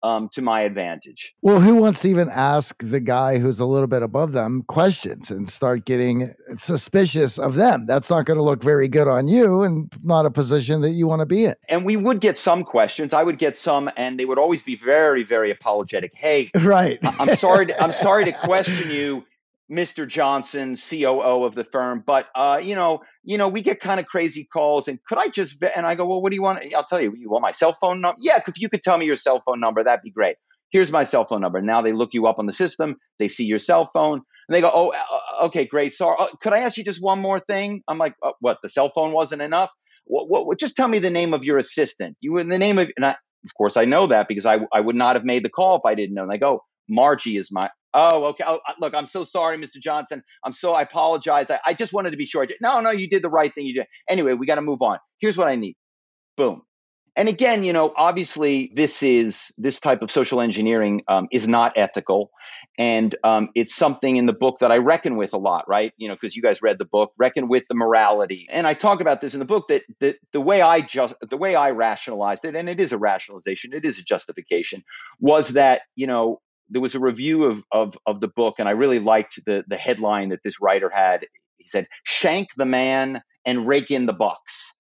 um, to my advantage. Well, who wants to even ask the guy who's a little bit above them questions and start getting suspicious of them? That's not going to look very good on you and not a position that you want to be in. And we would get some questions. I would get some, and they would always be very, very apologetic. Hey, right. I'm sorry. To, I'm sorry to question you, Mister Johnson, C O O of the firm, but uh, you know, you know, we get kind of crazy calls, and could I just? And I go, well, what do you want? I'll tell you. You want my cell phone number? Yeah, if you could tell me your cell phone number, that'd be great. Here's my cell phone number. Now they look you up on the system. They see your cell phone, and they go, oh, uh, okay, great. So, uh, could I ask you just one more thing? I'm like, uh, what? The cell phone wasn't enough? What, what, what? Just tell me the name of your assistant. You in the name of, and I, of course, I know that because I I would not have made the call if I didn't know. And I go, Margie is my. Oh, okay. Oh, look, I'm so sorry, Mister Johnson. I'm so, I apologize. I, I just wanted to be sure. No, no, you did the right thing. You did. Anyway, we got to move on. Here's what I need. Boom. And again, you know, obviously this is, this type of social engineering um, is not ethical. And um, it's something in the book that I reckon with a lot, right? You know, because you guys read the book, reckon with the morality. And I talk about this in the book that the, the way I just, the way I rationalized it, and it is a rationalization, it is a justification, was that, you know, there was a review of, of, of the book, and I really liked the, the headline that this writer had. He said, "Shank the man and rake in the bucks."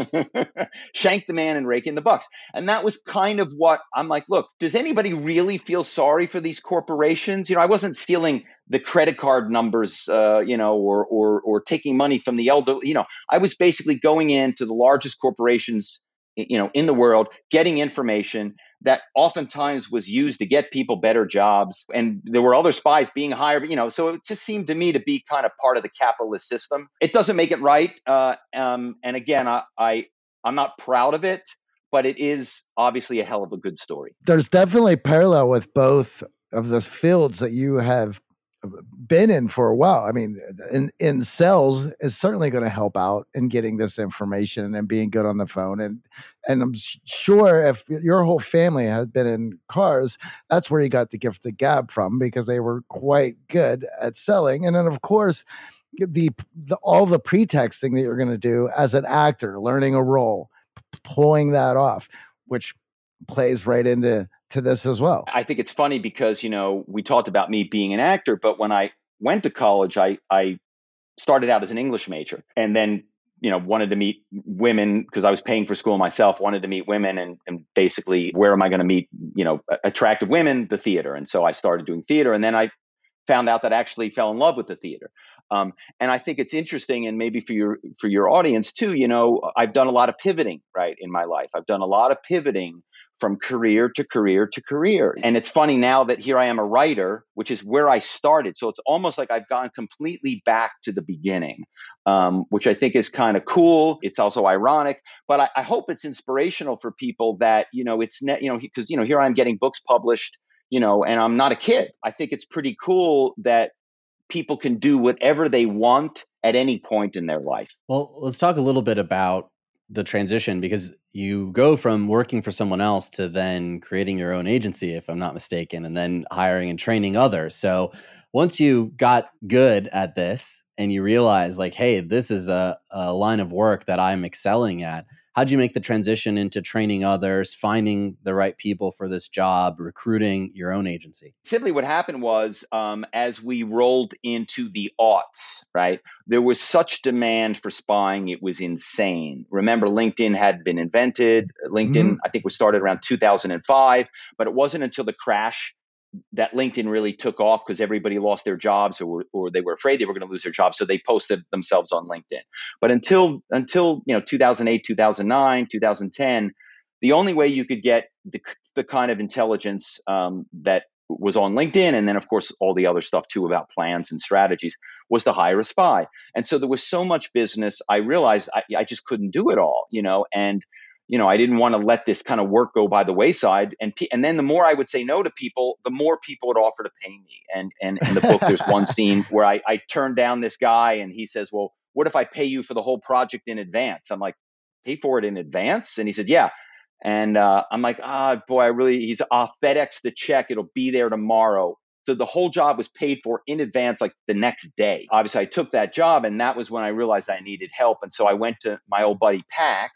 Shank the man and rake in the bucks. And that was kind of what I'm like, look, does anybody really feel sorry for these corporations? You know, I wasn't stealing the credit card numbers, uh, you know, or, or, or taking money from the elderly. You know, I was basically going into the largest corporations, you know, in the world, getting information that oftentimes was used to get people better jobs. And there were other spies being hired, you know, so it just seemed to me to be kind of part of the capitalist system. It doesn't make it right. Uh, um, and again, I, I, I'm not proud of it, but it is obviously a hell of a good story. There's definitely parallel with both of the fields that you have been in for a while. I mean, in, in sales is certainly going to help out in getting this information and being good on the phone. And, and I'm sure if your whole family had been in cars, that's where you got the gift of gab from, because they were quite good at selling. And then of course, the, the all the pretexting that you're going to do as an actor, learning a role, p- pulling that off, which plays right into to this as well. I think it's funny because, you know, we talked about me being an actor, but when I went to college, I, I started out as an English major, and then, you know, wanted to meet women because I was paying for school myself, wanted to meet women, and, and basically, where am I going to meet, you know, attractive women? The theater. And so I started doing theater, and then I found out that I actually fell in love with the theater. Um, and I think it's interesting, and maybe for your, for your audience too, you know, I've done a lot of pivoting, right, in my life. I've done a lot of pivoting from career to career to career. And it's funny now that here I am a writer, which is where I started. So it's almost like I've gone completely back to the beginning, um, which I think is kind of cool. It's also ironic, but I, I hope it's inspirational for people that, you know, it's net, you know, because, you know, here I'm getting books published, you know, and I'm not a kid. I think it's pretty cool that people can do whatever they want at any point in their life. Well, let's talk a little bit about the transition, because you go from working for someone else to then creating your own agency, if I'm not mistaken, and then hiring and training others. So once you got good at this and you realize like, hey, this is a, a line of work that I'm excelling at, how'd you make the transition into training others, finding the right people for this job, recruiting your own agency? Simply what happened was, um, as we rolled into the aughts, right, there was such demand for spying, it was insane. Remember, LinkedIn had been invented. LinkedIn, mm-hmm. I think, was started around two thousand five, but it wasn't until the crash that LinkedIn really took off, because everybody lost their jobs, or or they were afraid they were going to lose their jobs, so they posted themselves on LinkedIn. But until until you know two thousand eight, two thousand nine, two thousand ten, the only way you could get the the kind of intelligence um, that was on LinkedIn, and then of course all the other stuff too about plans and strategies, was to hire a spy. And so there was so much business. I realized I, I just couldn't do it all, you know, and you know, I didn't want to let this kind of work go by the wayside. And and then the more I would say no to people, the more people would offer to pay me. And and in the book, there's one scene where I, I turned down this guy, and he says, well, what if I pay you for the whole project in advance? I'm like, pay for it in advance? And he said, yeah. And uh, I'm like, ah, boy, I really, he's off FedEx the check. It'll be there tomorrow. So the whole job was paid for in advance, like the next day. Obviously, I took that job, and that was when I realized I needed help. And so I went to my old buddy Pax,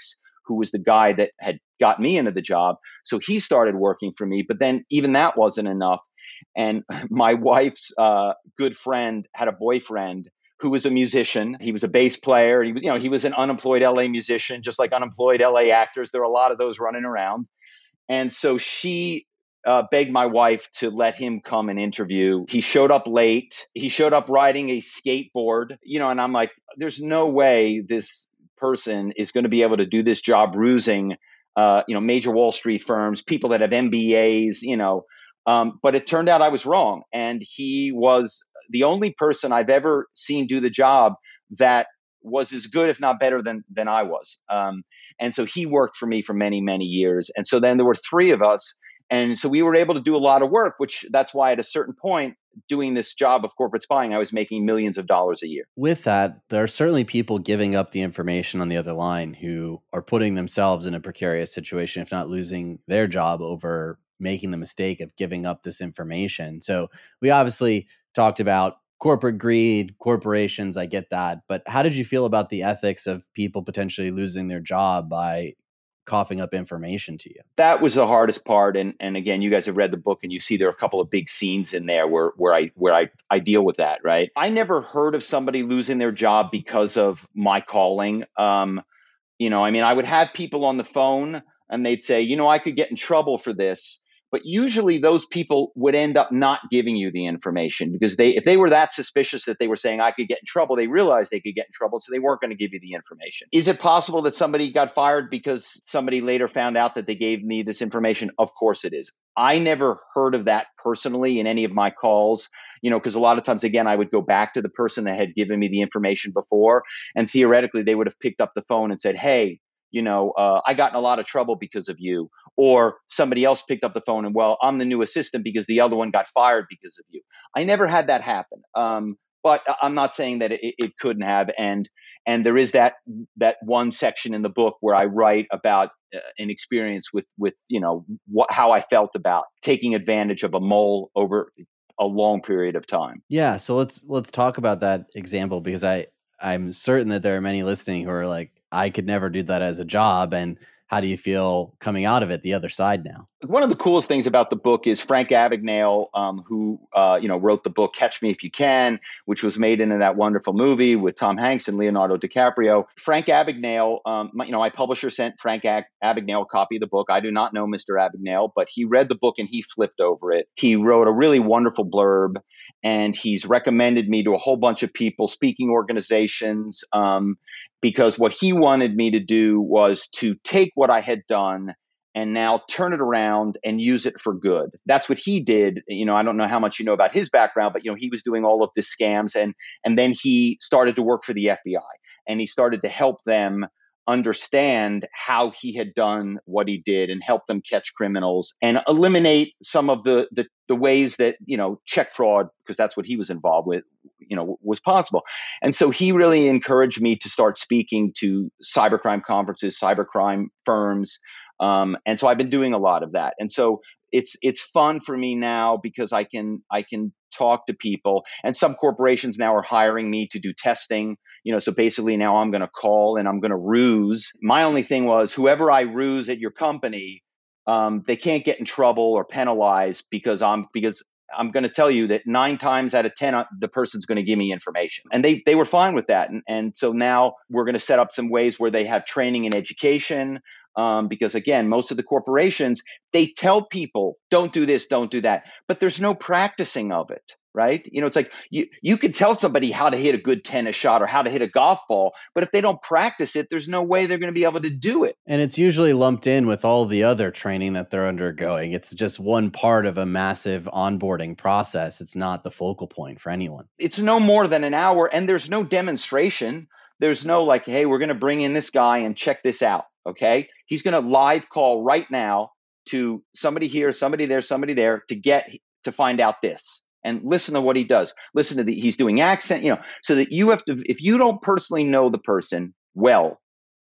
who was the guy that had got me into the job. So he started working for me, but then even that wasn't enough. And my wife's uh, good friend had a boyfriend who was a musician. He was a bass player. He was, you know, he was an unemployed L A musician, just like unemployed L A actors. There are a lot of those running around. And so she uh, begged my wife to let him come and interview. He showed up late. He showed up riding a skateboard, you know, and I'm like, there's no way this person is going to be able to do this job rusing, uh, you know, major Wall Street firms, people that have M B As, you know. Um, but it turned out I was wrong. And he was the only person I've ever seen do the job that was as good, if not better than, than I was. Um, and so he worked for me for many, many years. And so then there were three of us. And so we were able to do a lot of work, which that's why at a certain point, doing this job of corporate spying, I was making millions of dollars a year. With that, there are certainly people giving up the information on the other line who are putting themselves in a precarious situation, if not losing their job over making the mistake of giving up this information. So we obviously talked about corporate greed, corporations, I get that. But how did you feel about the ethics of people potentially losing their job by coughing up information to you? That was the hardest part. And and again, you guys have read the book and you see there are a couple of big scenes in there where where I where I, I deal with that, right? I never heard of somebody losing their job because of my calling. Um, you know, I mean, I would have people on the phone and they'd say, you know, I could get in trouble for this. But usually those people would end up not giving you the information because they, if they were that suspicious that they were saying I could get in trouble, they realized they could get in trouble. So they weren't going to give you the information. Is it possible that somebody got fired because somebody later found out that they gave me this information? Of course it is. I never heard of that personally in any of my calls, you know, because a lot of times, again, I would go back to the person that had given me the information before. And theoretically, they would have picked up the phone and said, hey, you know, uh, I got in a lot of trouble because of you. Or somebody else picked up the phone and, well, I'm the new assistant because the other one got fired because of you. I never had that happen. Um, but I'm not saying that it, it couldn't have. And and there is that that one section in the book where I write about uh, an experience with with you know what, how I felt about taking advantage of a mole over a long period of time. Yeah, so let's let's talk about that example because I I'm certain that there are many listening who are like, I could never do that as a job. And how do you feel coming out of it the other side now? One of the coolest things about the book is Frank Abagnale, um, who uh, you know wrote the book Catch Me If You Can, which was made into that wonderful movie with Tom Hanks and Leonardo DiCaprio. Frank Abagnale, um, my, you know, my publisher sent Frank Ab- Abagnale a copy of the book. I do not know Mister Abagnale, but he read the book and he flipped over it. He wrote a really wonderful blurb, and he's recommended me to a whole bunch of people, speaking organizations, um, because what he wanted me to do was to take what I had done and now turn it around and use it for good. That's what he did. You know, I don't know how much you know about his background, but, you know, he was doing all of this scams and, and then he started to work for the F B I and he started to help them understand how he had done what he did and help them catch criminals and eliminate some of the, the, the ways that, you know, check fraud, because that's what he was involved with, you know, was possible. And so he really encouraged me to start speaking to cybercrime conferences, cybercrime firms. Um, and so I've been doing a lot of that. And so it's it's fun for me now because I can I can talk to people, and some corporations now are hiring me to do testing. You know, so basically now I'm going to call and I'm going to ruse. My only thing was whoever I ruse at your company, um, they can't get in trouble or penalized because I'm because I'm going to tell you that nine times out of ten, uh, the person's going to give me information. And they they were fine with that. And, and so now we're going to set up some ways where they have training and education. Um, because again, most of the corporations, they tell people, don't do this, don't do that, but there's no practicing of it, right? You know, it's like you, you could tell somebody how to hit a good tennis shot or how to hit a golf ball, but if they don't practice it, there's no way they're going to be able to do it. And it's usually lumped in with all the other training that they're undergoing. It's just one part of a massive onboarding process. It's not the focal point for anyone. It's no more than an hour, and there's no demonstration. There's no like, hey, we're going to bring in this guy and check this out. Okay. He's going to live call right now to somebody here, somebody there, somebody there to get to find out this and listen to what he does. Listen to the, he's doing accent, you know, so that you have to, if you don't personally know the person well,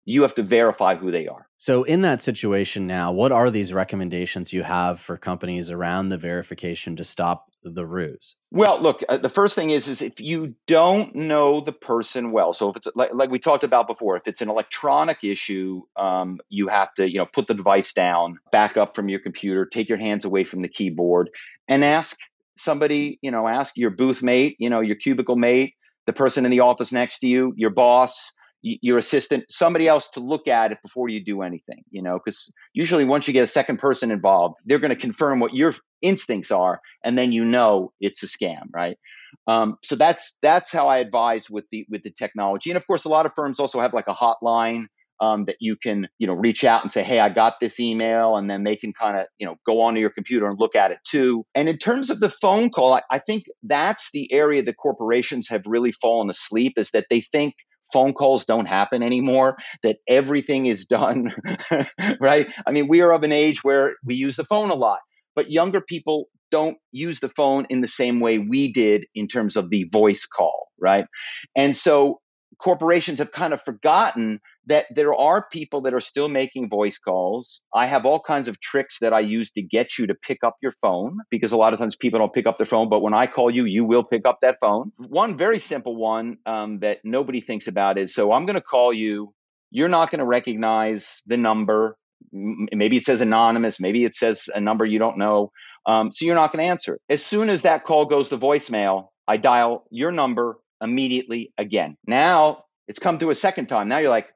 you have to verify who they are. So in that situation now, what are these recommendations you have for companies around the verification to stop the ruse? Well, look, uh, the first thing is, is if you don't know the person well, so if it's like, like we talked about before, if it's an electronic issue, um, you have to, you know, put the device down, back up from your computer, take your hands away from the keyboard, and ask somebody, you know, ask your booth mate, you know, your cubicle mate, the person in the office next to you, your boss, your assistant, somebody else to look at it before you do anything, you know, because usually once you get a second person involved, they're going to confirm what your instincts are, and then you know it's a scam, right? Um, so that's that's how I advise with the with the technology. And of course, a lot of firms also have like a hotline um, that you can, you know, reach out and say, hey, I got this email, and then they can kind of, you know, go onto your computer and look at it too. And in terms of the phone call, I, I think that's the area that corporations have really fallen asleep, is that they think phone calls don't happen anymore, that everything is done, right? I mean, we are of an age where we use the phone a lot, but younger people don't use the phone in the same way we did in terms of the voice call, right? And so corporations have kind of forgotten that there are people that are still making voice calls. I have all kinds of tricks that I use to get you to pick up your phone, because a lot of times people don't pick up their phone, but when I call you, you will pick up that phone. One very simple one um, that nobody thinks about is, so I'm going to call you. You're not going to recognize the number. M- Maybe it says anonymous. Maybe it says a number you don't know. Um, so you're not going to answer it. As soon as that call goes to voicemail, I dial your number immediately again. Now it's come to a second time. Now you're like,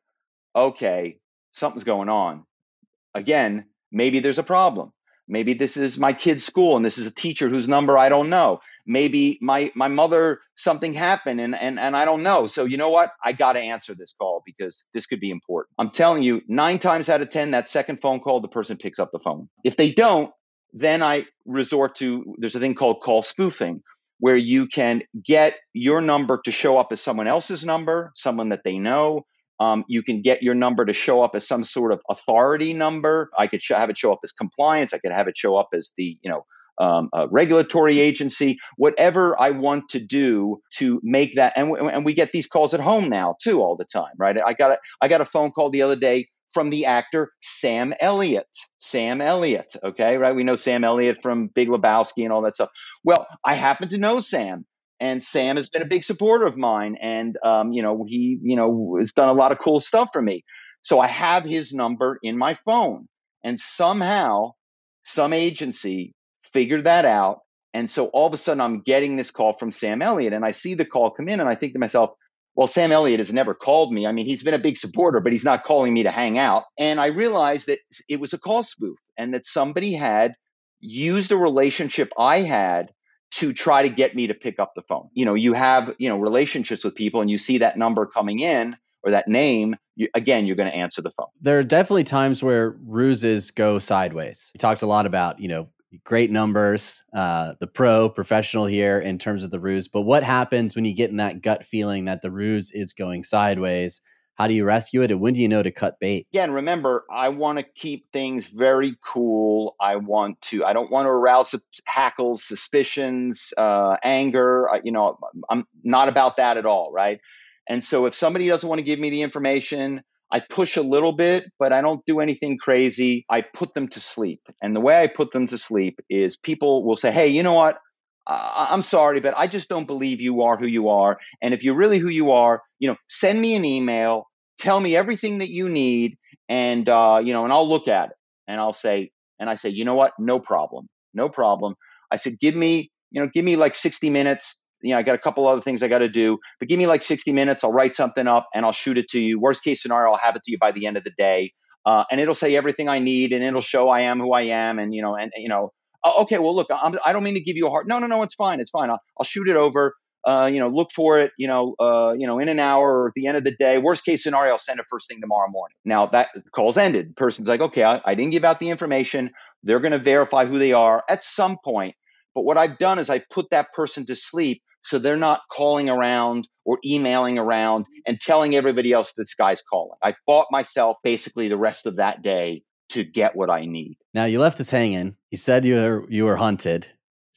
okay, something's going on. Again, maybe there's a problem. Maybe this is my kid's school and this is a teacher whose number I don't know. Maybe my my mother, something happened and, and, and I don't know. So you know what? I got to answer this call because this could be important. I'm telling you, nine times out of ten, that second phone call, the person picks up the phone. If they don't, then I resort to, there's a thing called call spoofing, where you can get your number to show up as someone else's number, someone that they know. Um, you can get your number to show up as some sort of authority number. I could sh- have it show up as compliance. I could have it show up as the, you know, um, a regulatory agency, whatever I want to do to make that. And, w- and we get these calls at home now too, all the time, right? I got a, I got a phone call the other day from the actor Sam Elliott. Sam Elliott, okay, right? We know Sam Elliott from Big Lebowski and all that stuff. Well, I happen to know Sam. And Sam has been a big supporter of mine. And, um, you know, he, you know, has done a lot of cool stuff for me. So I have his number in my phone. And somehow some agency figured that out. And so all of a sudden I'm getting this call from Sam Elliott. And I see the call come in and I think to myself, well, Sam Elliott has never called me. I mean, he's been a big supporter, but he's not calling me to hang out. And I realized that it was a call spoof and that somebody had used a relationship I had to try to get me to pick up the phone. You know, you have, you know, relationships with people and you see that number coming in or that name, you, again, you're going to answer the phone. There are definitely times where ruses go sideways. We talked a lot about, you know, great numbers, uh, the pro professional here in terms of the ruse, but what happens when you get in that gut feeling that the ruse is going sideways? How do you rescue it? And when do you know to cut bait? Again, remember, I want to keep things very cool. I want to, I don't want to arouse hackles, suspicions, uh, anger. I, you know, I'm not about that at all, right? And so if somebody doesn't want to give me the information, I push a little bit, but I don't do anything crazy. I put them to sleep. And the way I put them to sleep is people will say, hey, you know what? Uh, I'm sorry, but I just don't believe you are who you are. And if you're really who you are, you know, send me an email, tell me everything that you need, and uh, you know, and I'll look at it. And I'll say, and I say, you know what? No problem, no problem. I said, give me, you know, give me like sixty minutes. You know, I got a couple other things I got to do, but give me like sixty minutes. I'll write something up and I'll shoot it to you. Worst case scenario, I'll have it to you by the end of the day, uh, and it'll say everything I need, and it'll show I am who I am, and you know, and you know. Oh, okay, well, look, I'm, I don't mean to give you a hard. No, no, no, it's fine, it's fine. I'll, I'll shoot it over. Uh, you know, look for it. You know, uh, you know, in an hour or at the end of the day. Worst case scenario, I'll send it first thing tomorrow morning. Now that call's ended. The person's like, okay, I, I didn't give out the information. They're going to verify who they are at some point. But what I've done is I put that person to sleep, so they're not calling around or emailing around and telling everybody else this guy's calling. I bought myself basically the rest of that day to get what I need. Now, you left us hanging. You said you were, you were hunted.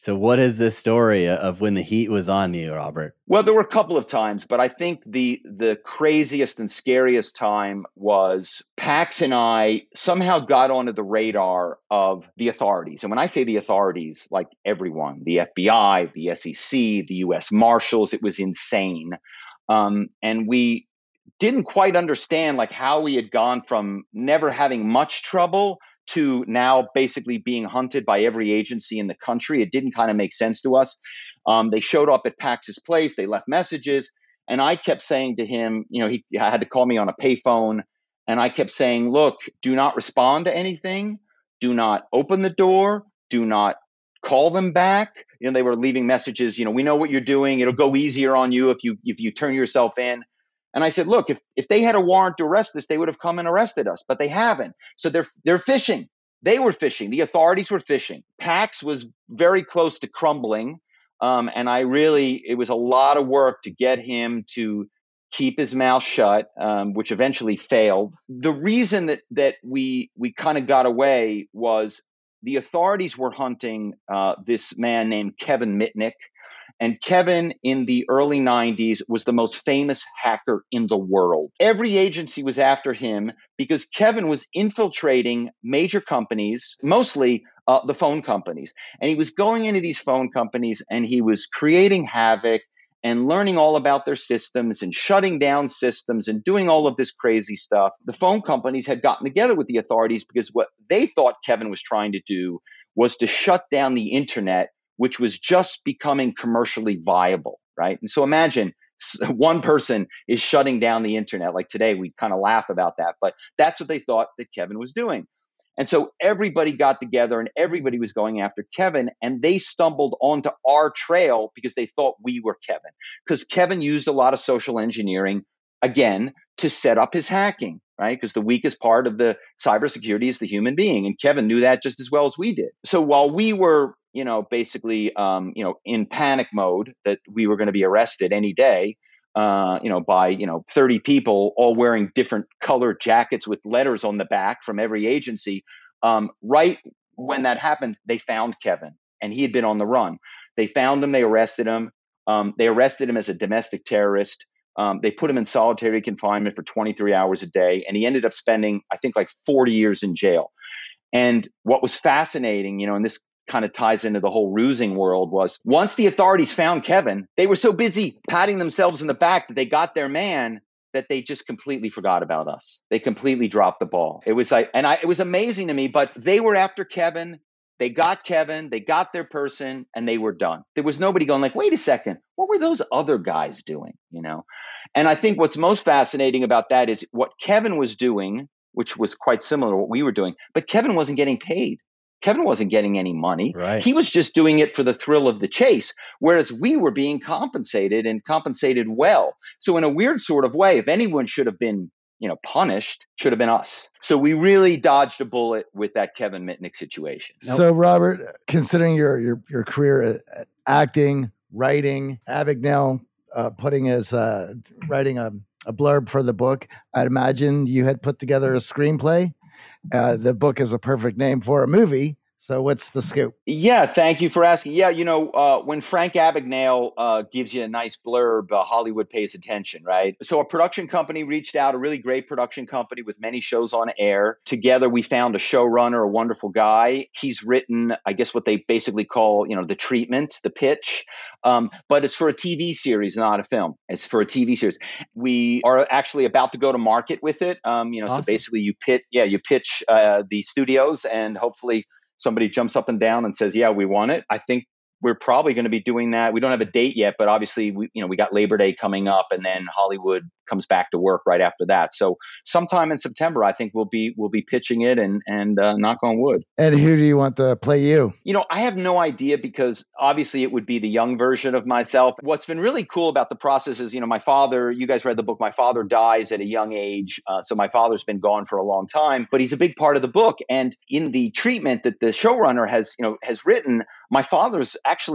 So what is this story of when the heat was on you, Robert? Well, there were a couple of times, but I think the the craziest and scariest time was Pax and I somehow got onto the radar of the authorities. And when I say the authorities, like everyone, the F B I, the S E C, the U S Marshals, it was insane. Um, and we didn't quite understand like how we had gone from never having much trouble to now basically being hunted by every agency in the country. It didn't kind of make sense to us. Um, they showed up at Pax's place. They left messages. And I kept saying to him, you know, he had to call me on a payphone. And I kept saying, look, do not respond to anything. Do not open the door. Do not call them back. You know, they were leaving messages, you know, we know what you're doing. It'll go easier on you if you if you turn yourself in. And I said, look, if, if they had a warrant to arrest us, they would have come and arrested us, but they haven't. So they're they're fishing. They were fishing. The authorities were fishing. Pax was very close to crumbling. Um, and I really, it was a lot of work to get him to keep his mouth shut, um, which eventually failed. The reason that that we we kind of got away was the authorities were hunting uh, this man named Kevin Mitnick. And Kevin in the early nineties was the most famous hacker in the world. Every agency was after him because Kevin was infiltrating major companies, mostly uh, the phone companies. And he was going into these phone companies and he was creating havoc and learning all about their systems and shutting down systems and doing all of this crazy stuff. The phone companies had gotten together with the authorities because what they thought Kevin was trying to do was to shut down the internet, which was just becoming commercially viable, right? And so imagine one person is shutting down the internet. Like today, we kind of laugh about that, but that's what they thought that Kevin was doing. And so everybody got together and everybody was going after Kevin, and they stumbled onto our trail because they thought we were Kevin, because Kevin used a lot of social engineering, again, to set up his hacking, right? Because the weakest part of the cybersecurity is the human being. And Kevin knew that just as well as we did. So while we were, you know, basically, um, you know, in panic mode that we were going to be arrested any day, uh, you know, by, you know, thirty people all wearing different colored jackets with letters on the back from every agency. Um, right when that happened, they found Kevin and he had been on the run. They found him. They arrested him. Um, they arrested him as a domestic terrorist. Um, they put him in solitary confinement for twenty-three hours a day. And he ended up spending, I think, like forty years in jail. And what was fascinating, you know, and this kind of ties into the whole rusing world, was once the authorities found Kevin, they were so busy patting themselves in the back that they got their man that they just completely forgot about us. They completely dropped the ball. It was like, and I, it was amazing to me, but they were after Kevin. They got Kevin, they got their person, and they were done. There was nobody going like, wait a second, what were those other guys doing? You know? And I think what's most fascinating about that is what Kevin was doing, which was quite similar to what we were doing, but Kevin wasn't getting paid. Kevin wasn't getting any money. Right. He was just doing it for the thrill of the chase, whereas we were being compensated and compensated well. So in a weird sort of way, if anyone should have been, you know, punished, should have been us. So we really dodged a bullet with that Kevin Mitnick situation. Nope. So Robert, considering your your your career at acting, writing, Abagnale uh, putting his uh, writing a, a blurb for the book, I'd imagine you had put together a screenplay. Uh, the book is a perfect name for a movie. So what's the scoop? Yeah, thank you for asking. Yeah, you know, uh, when Frank Abagnale uh, gives you a nice blurb, uh, Hollywood pays attention, right? So a production company reached out, a really great production company with many shows on air. Together, we found a showrunner, a wonderful guy. He's written, I guess, what they basically call, you know, the treatment, the pitch. Um, but it's for a T V series, not a film. It's for a T V series. We are actually about to go to market with it. Um, you know, awesome. So basically, you pitch, yeah, you pitch uh, the studios, and hopefully somebody jumps up and down and says, yeah, we want it. I think we're probably going to be doing that. We don't have a date yet, but obviously we, you know, we got Labor Day coming up, and then Hollywood comes back to work right after that. So sometime in September, I think we'll be, we'll be pitching it, and, and uh, knock on wood. And who do you want to play you? You know, I have no idea, because obviously it would be the young version of myself. What's been really cool about the process is, you know, my father, you guys read the book, my father dies at a young age. Uh, so my father's been gone for a long time, but he's a big part of the book. And in the treatment that the showrunner has, you know, has written, my father's actually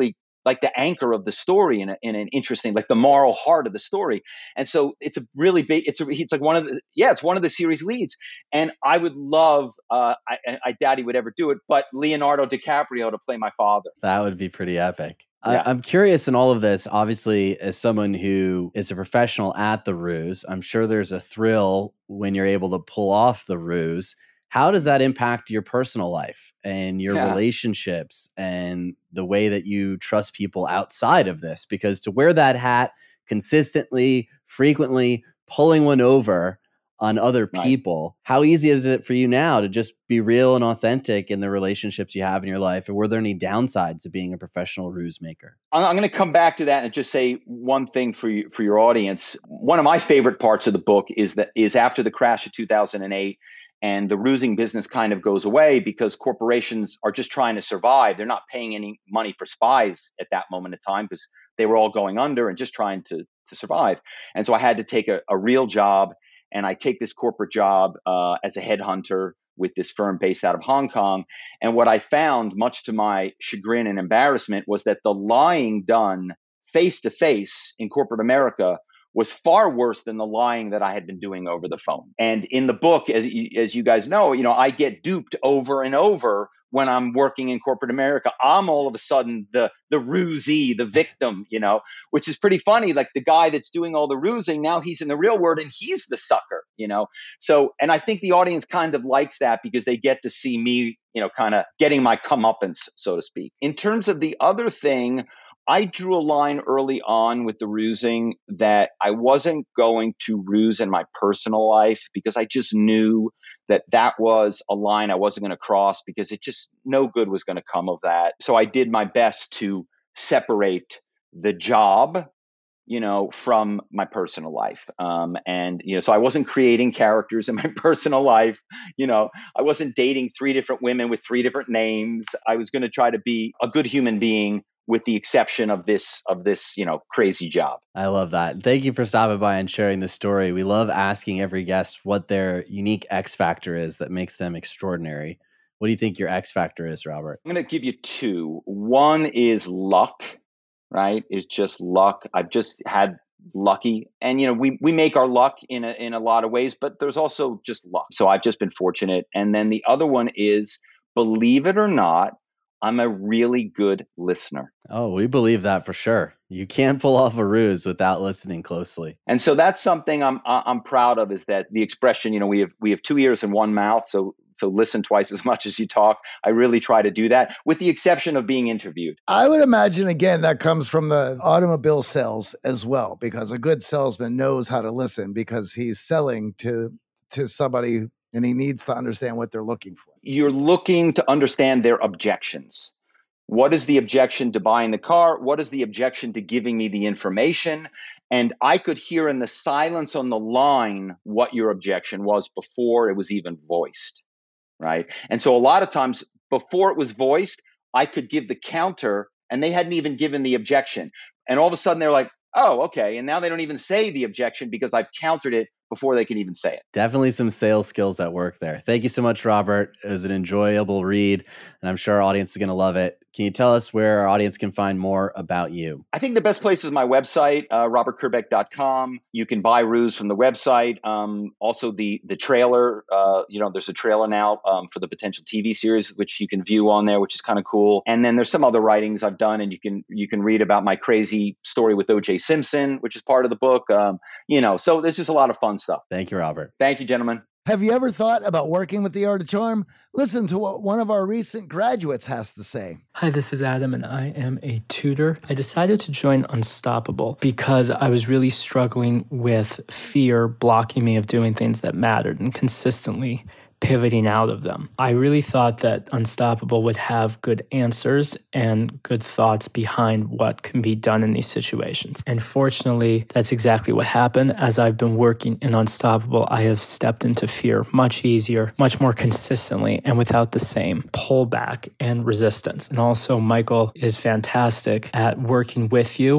like the anchor of the story in, a, in an interesting, like the moral heart of the story. And so it's a really big, it's a, it's like one of the, yeah, it's one of the series leads. And I would love, uh, I, I doubt he would ever do it, but Leonardo DiCaprio to play my father. That would be pretty epic. Yeah. I, I'm curious in all of this, obviously, as someone who is a professional at the ruse, I'm sure there's a thrill when you're able to pull off the ruse. How does that impact your personal life and your Yeah. relationships and the way that you trust people outside of this? Because to wear that hat consistently, frequently, pulling one over on other Right. people, how easy is it for you now to just be real and authentic in the relationships you have in your life? And were there any downsides of being a professional ruse maker? I'm, I'm going to come back to that and just say one thing for you, for your audience. One of my favorite parts of the book is that is after the crash of two thousand eight. And the rusing business kind of goes away because corporations are just trying to survive. They're not paying any money for spies at that moment in time because they were all going under and just trying to, to survive. And so I had to take a, a real job, and I take this corporate job uh, as a headhunter with this firm based out of Hong Kong. And what I found, much to my chagrin and embarrassment, was that the lying done face to face in corporate America was far worse than the lying that I had been doing over the phone. And in the book, as you, as you guys know, you know, I get duped over and over when I'm working in corporate America. I'm all of a sudden the the rusee, the victim, you know, which is pretty funny. Like the guy that's doing all the rusing, now he's in the real world and he's the sucker, you know. So, and I think the audience kind of likes that because they get to see me, you know, kind of getting my comeuppance, so to speak. In terms of the other thing, I drew a line early on with the rusing that I wasn't going to ruse in my personal life because I just knew that that was a line I wasn't going to cross because it just, no good was going to come of that. So I did my best to separate the job, you know, from my personal life. Um, and, you know, so I wasn't creating characters in my personal life. You know, I wasn't dating three different women with three different names. I was going to try to be a good human being, with the exception of this, of this, you know, crazy job. I love that. Thank you for stopping by and sharing this story. We love asking every guest what their unique X factor is that makes them extraordinary. What do you think your X factor is, Robert? I'm going to give you two. One is luck, right? It's just luck. I've just had lucky, and you know, we we make our luck in a, in a lot of ways, but there's also just luck. So I've just been fortunate. And then the other one is, believe it or not, I'm a really good listener. Oh, we believe that for sure. You can't pull off a ruse without listening closely. And so that's something I'm I'm proud of, is that the expression, you know, we have we have two ears and one mouth, so so listen twice as much as you talk. I really try to do that, with the exception of being interviewed. I would imagine, again, that comes from the automobile sales as well, because a good salesman knows how to listen because he's selling to to somebody and he needs to understand what they're looking for. You're looking to understand their objections. What is the objection to buying the car? What is the objection to giving me the information? And I could hear in the silence on the line what your objection was before it was even voiced, right? And so a lot of times before it was voiced, I could give the counter and they hadn't even given the objection. And all of a sudden they're like, oh, okay. And now they don't even say the objection because I've countered it before they can even say it. Definitely some sales skills at work there. Thank you so much, Robert. It was an enjoyable read, and I'm sure our audience is going to love it. Can you tell us where our audience can find more about you? I think the best place is my website, uh, robert kerbeck dot com. You can buy Ruse from the website. Um, also, the the trailer, uh, you know, there's a trailer now um, for the potential T V series, which you can view on there, which is kind of cool. And then there's some other writings I've done, and you can you can read about my crazy story with O J Simpson, which is part of the book. Um, you know, so there's just a lot of fun stuff. Thank you, Robert. Thank you, gentlemen. Have you ever thought about working with The Art of Charm? Listen to what one of our recent graduates has to say. Hi, this is Adam, and I am a tutor. I decided to join Unstoppable because I was really struggling with fear blocking me of doing things that mattered and consistently pivoting out of them. I really thought that Unstoppable would have good answers and good thoughts behind what can be done in these situations. And fortunately, that's exactly what happened. As I've been working in Unstoppable, I have stepped into fear much easier, much more consistently, and without the same pullback and resistance. And also, Michael is fantastic at working with you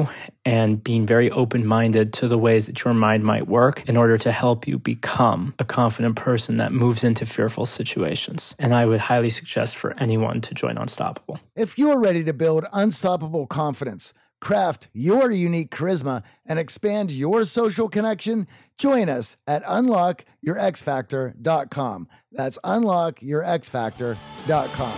and being very open-minded to the ways that your mind might work in order to help you become a confident person that moves into fearful situations. And I would highly suggest for anyone to join Unstoppable. If you're ready to build unstoppable confidence, craft your unique charisma, and expand your social connection, join us at unlock your x factor dot com. That's unlock your x factor dot com.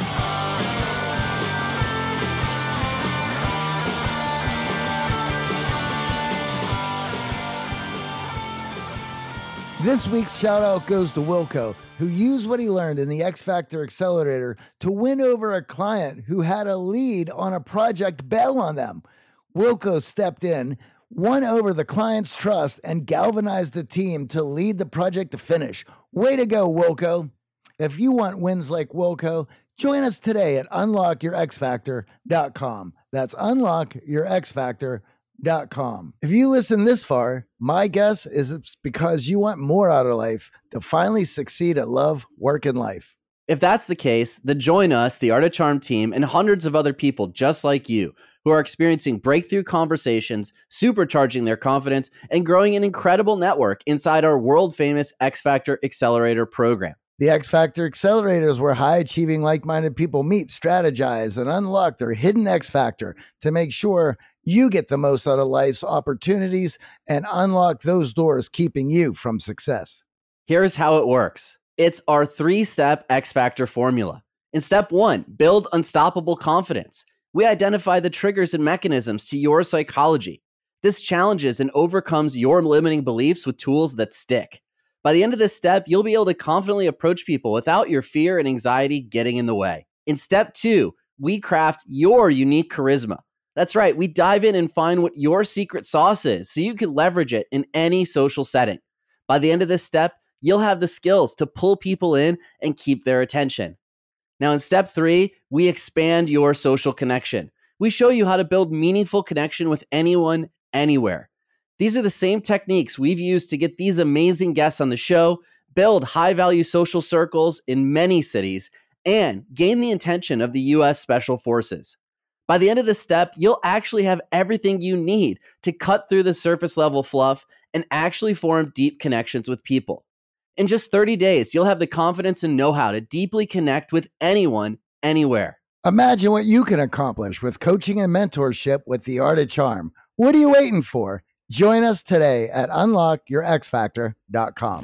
This week's shout out goes to Wilco, who used what he learned in the X Factor Accelerator to win over a client who had a lead on a project bail on them. Wilco stepped in, won over the client's trust, and galvanized the team to lead the project to finish. Way to go, Wilco. If you want wins like Wilco, join us today at unlock your x factor dot com. That's unlock your x factor dot com. Dot com. If you listen this far, my guess is it's because you want more out of life to finally succeed at love, work, and life. If that's the case, then join us, the Art of Charm team, and hundreds of other people just like you who are experiencing breakthrough conversations, supercharging their confidence, and growing an incredible network inside our world-famous X Factor Accelerator program. The X Factor Accelerator is where high-achieving, like-minded people meet, strategize, and unlock their hidden X Factor to make sure you get the most out of life's opportunities and unlock those doors keeping you from success. Here's how it works. It's our three-step X Factor formula. In step one, build unstoppable confidence. We identify the triggers and mechanisms to your psychology. This challenges and overcomes your limiting beliefs with tools that stick. By the end of this step, you'll be able to confidently approach people without your fear and anxiety getting in the way. In step two, we craft your unique charisma. That's right, we dive in and find what your secret sauce is so you can leverage it in any social setting. By the end of this step, you'll have the skills to pull people in and keep their attention. Now in step three, we expand your social connection. We show you how to build meaningful connection with anyone, anywhere. These are the same techniques we've used to get these amazing guests on the show, build high-value social circles in many cities, and gain the attention of the U S Special Forces. By the end of this step, you'll actually have everything you need to cut through the surface level fluff and actually form deep connections with people. In just thirty days, you'll have the confidence and know-how to deeply connect with anyone, anywhere. Imagine what you can accomplish with coaching and mentorship with the Art of Charm. What are you waiting for? Join us today at unlock your x factor dot com.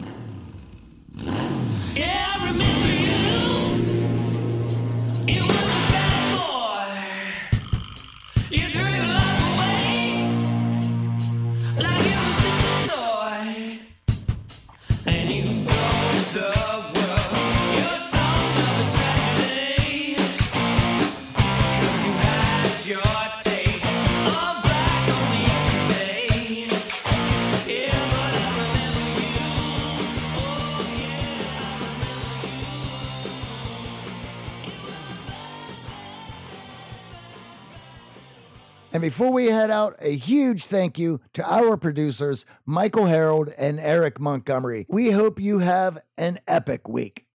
Yeah, I remember you. You were a bad boy. You threw your love away like it was just a toy. And you sold the world your song of a tragedy. 'Cause you had your taste of black only yesterday. Yeah, but I remember you. Oh, yeah, And before we head out, a huge thank you to our producers, Michael Harold and Eric Montgomery. We hope you have an epic week.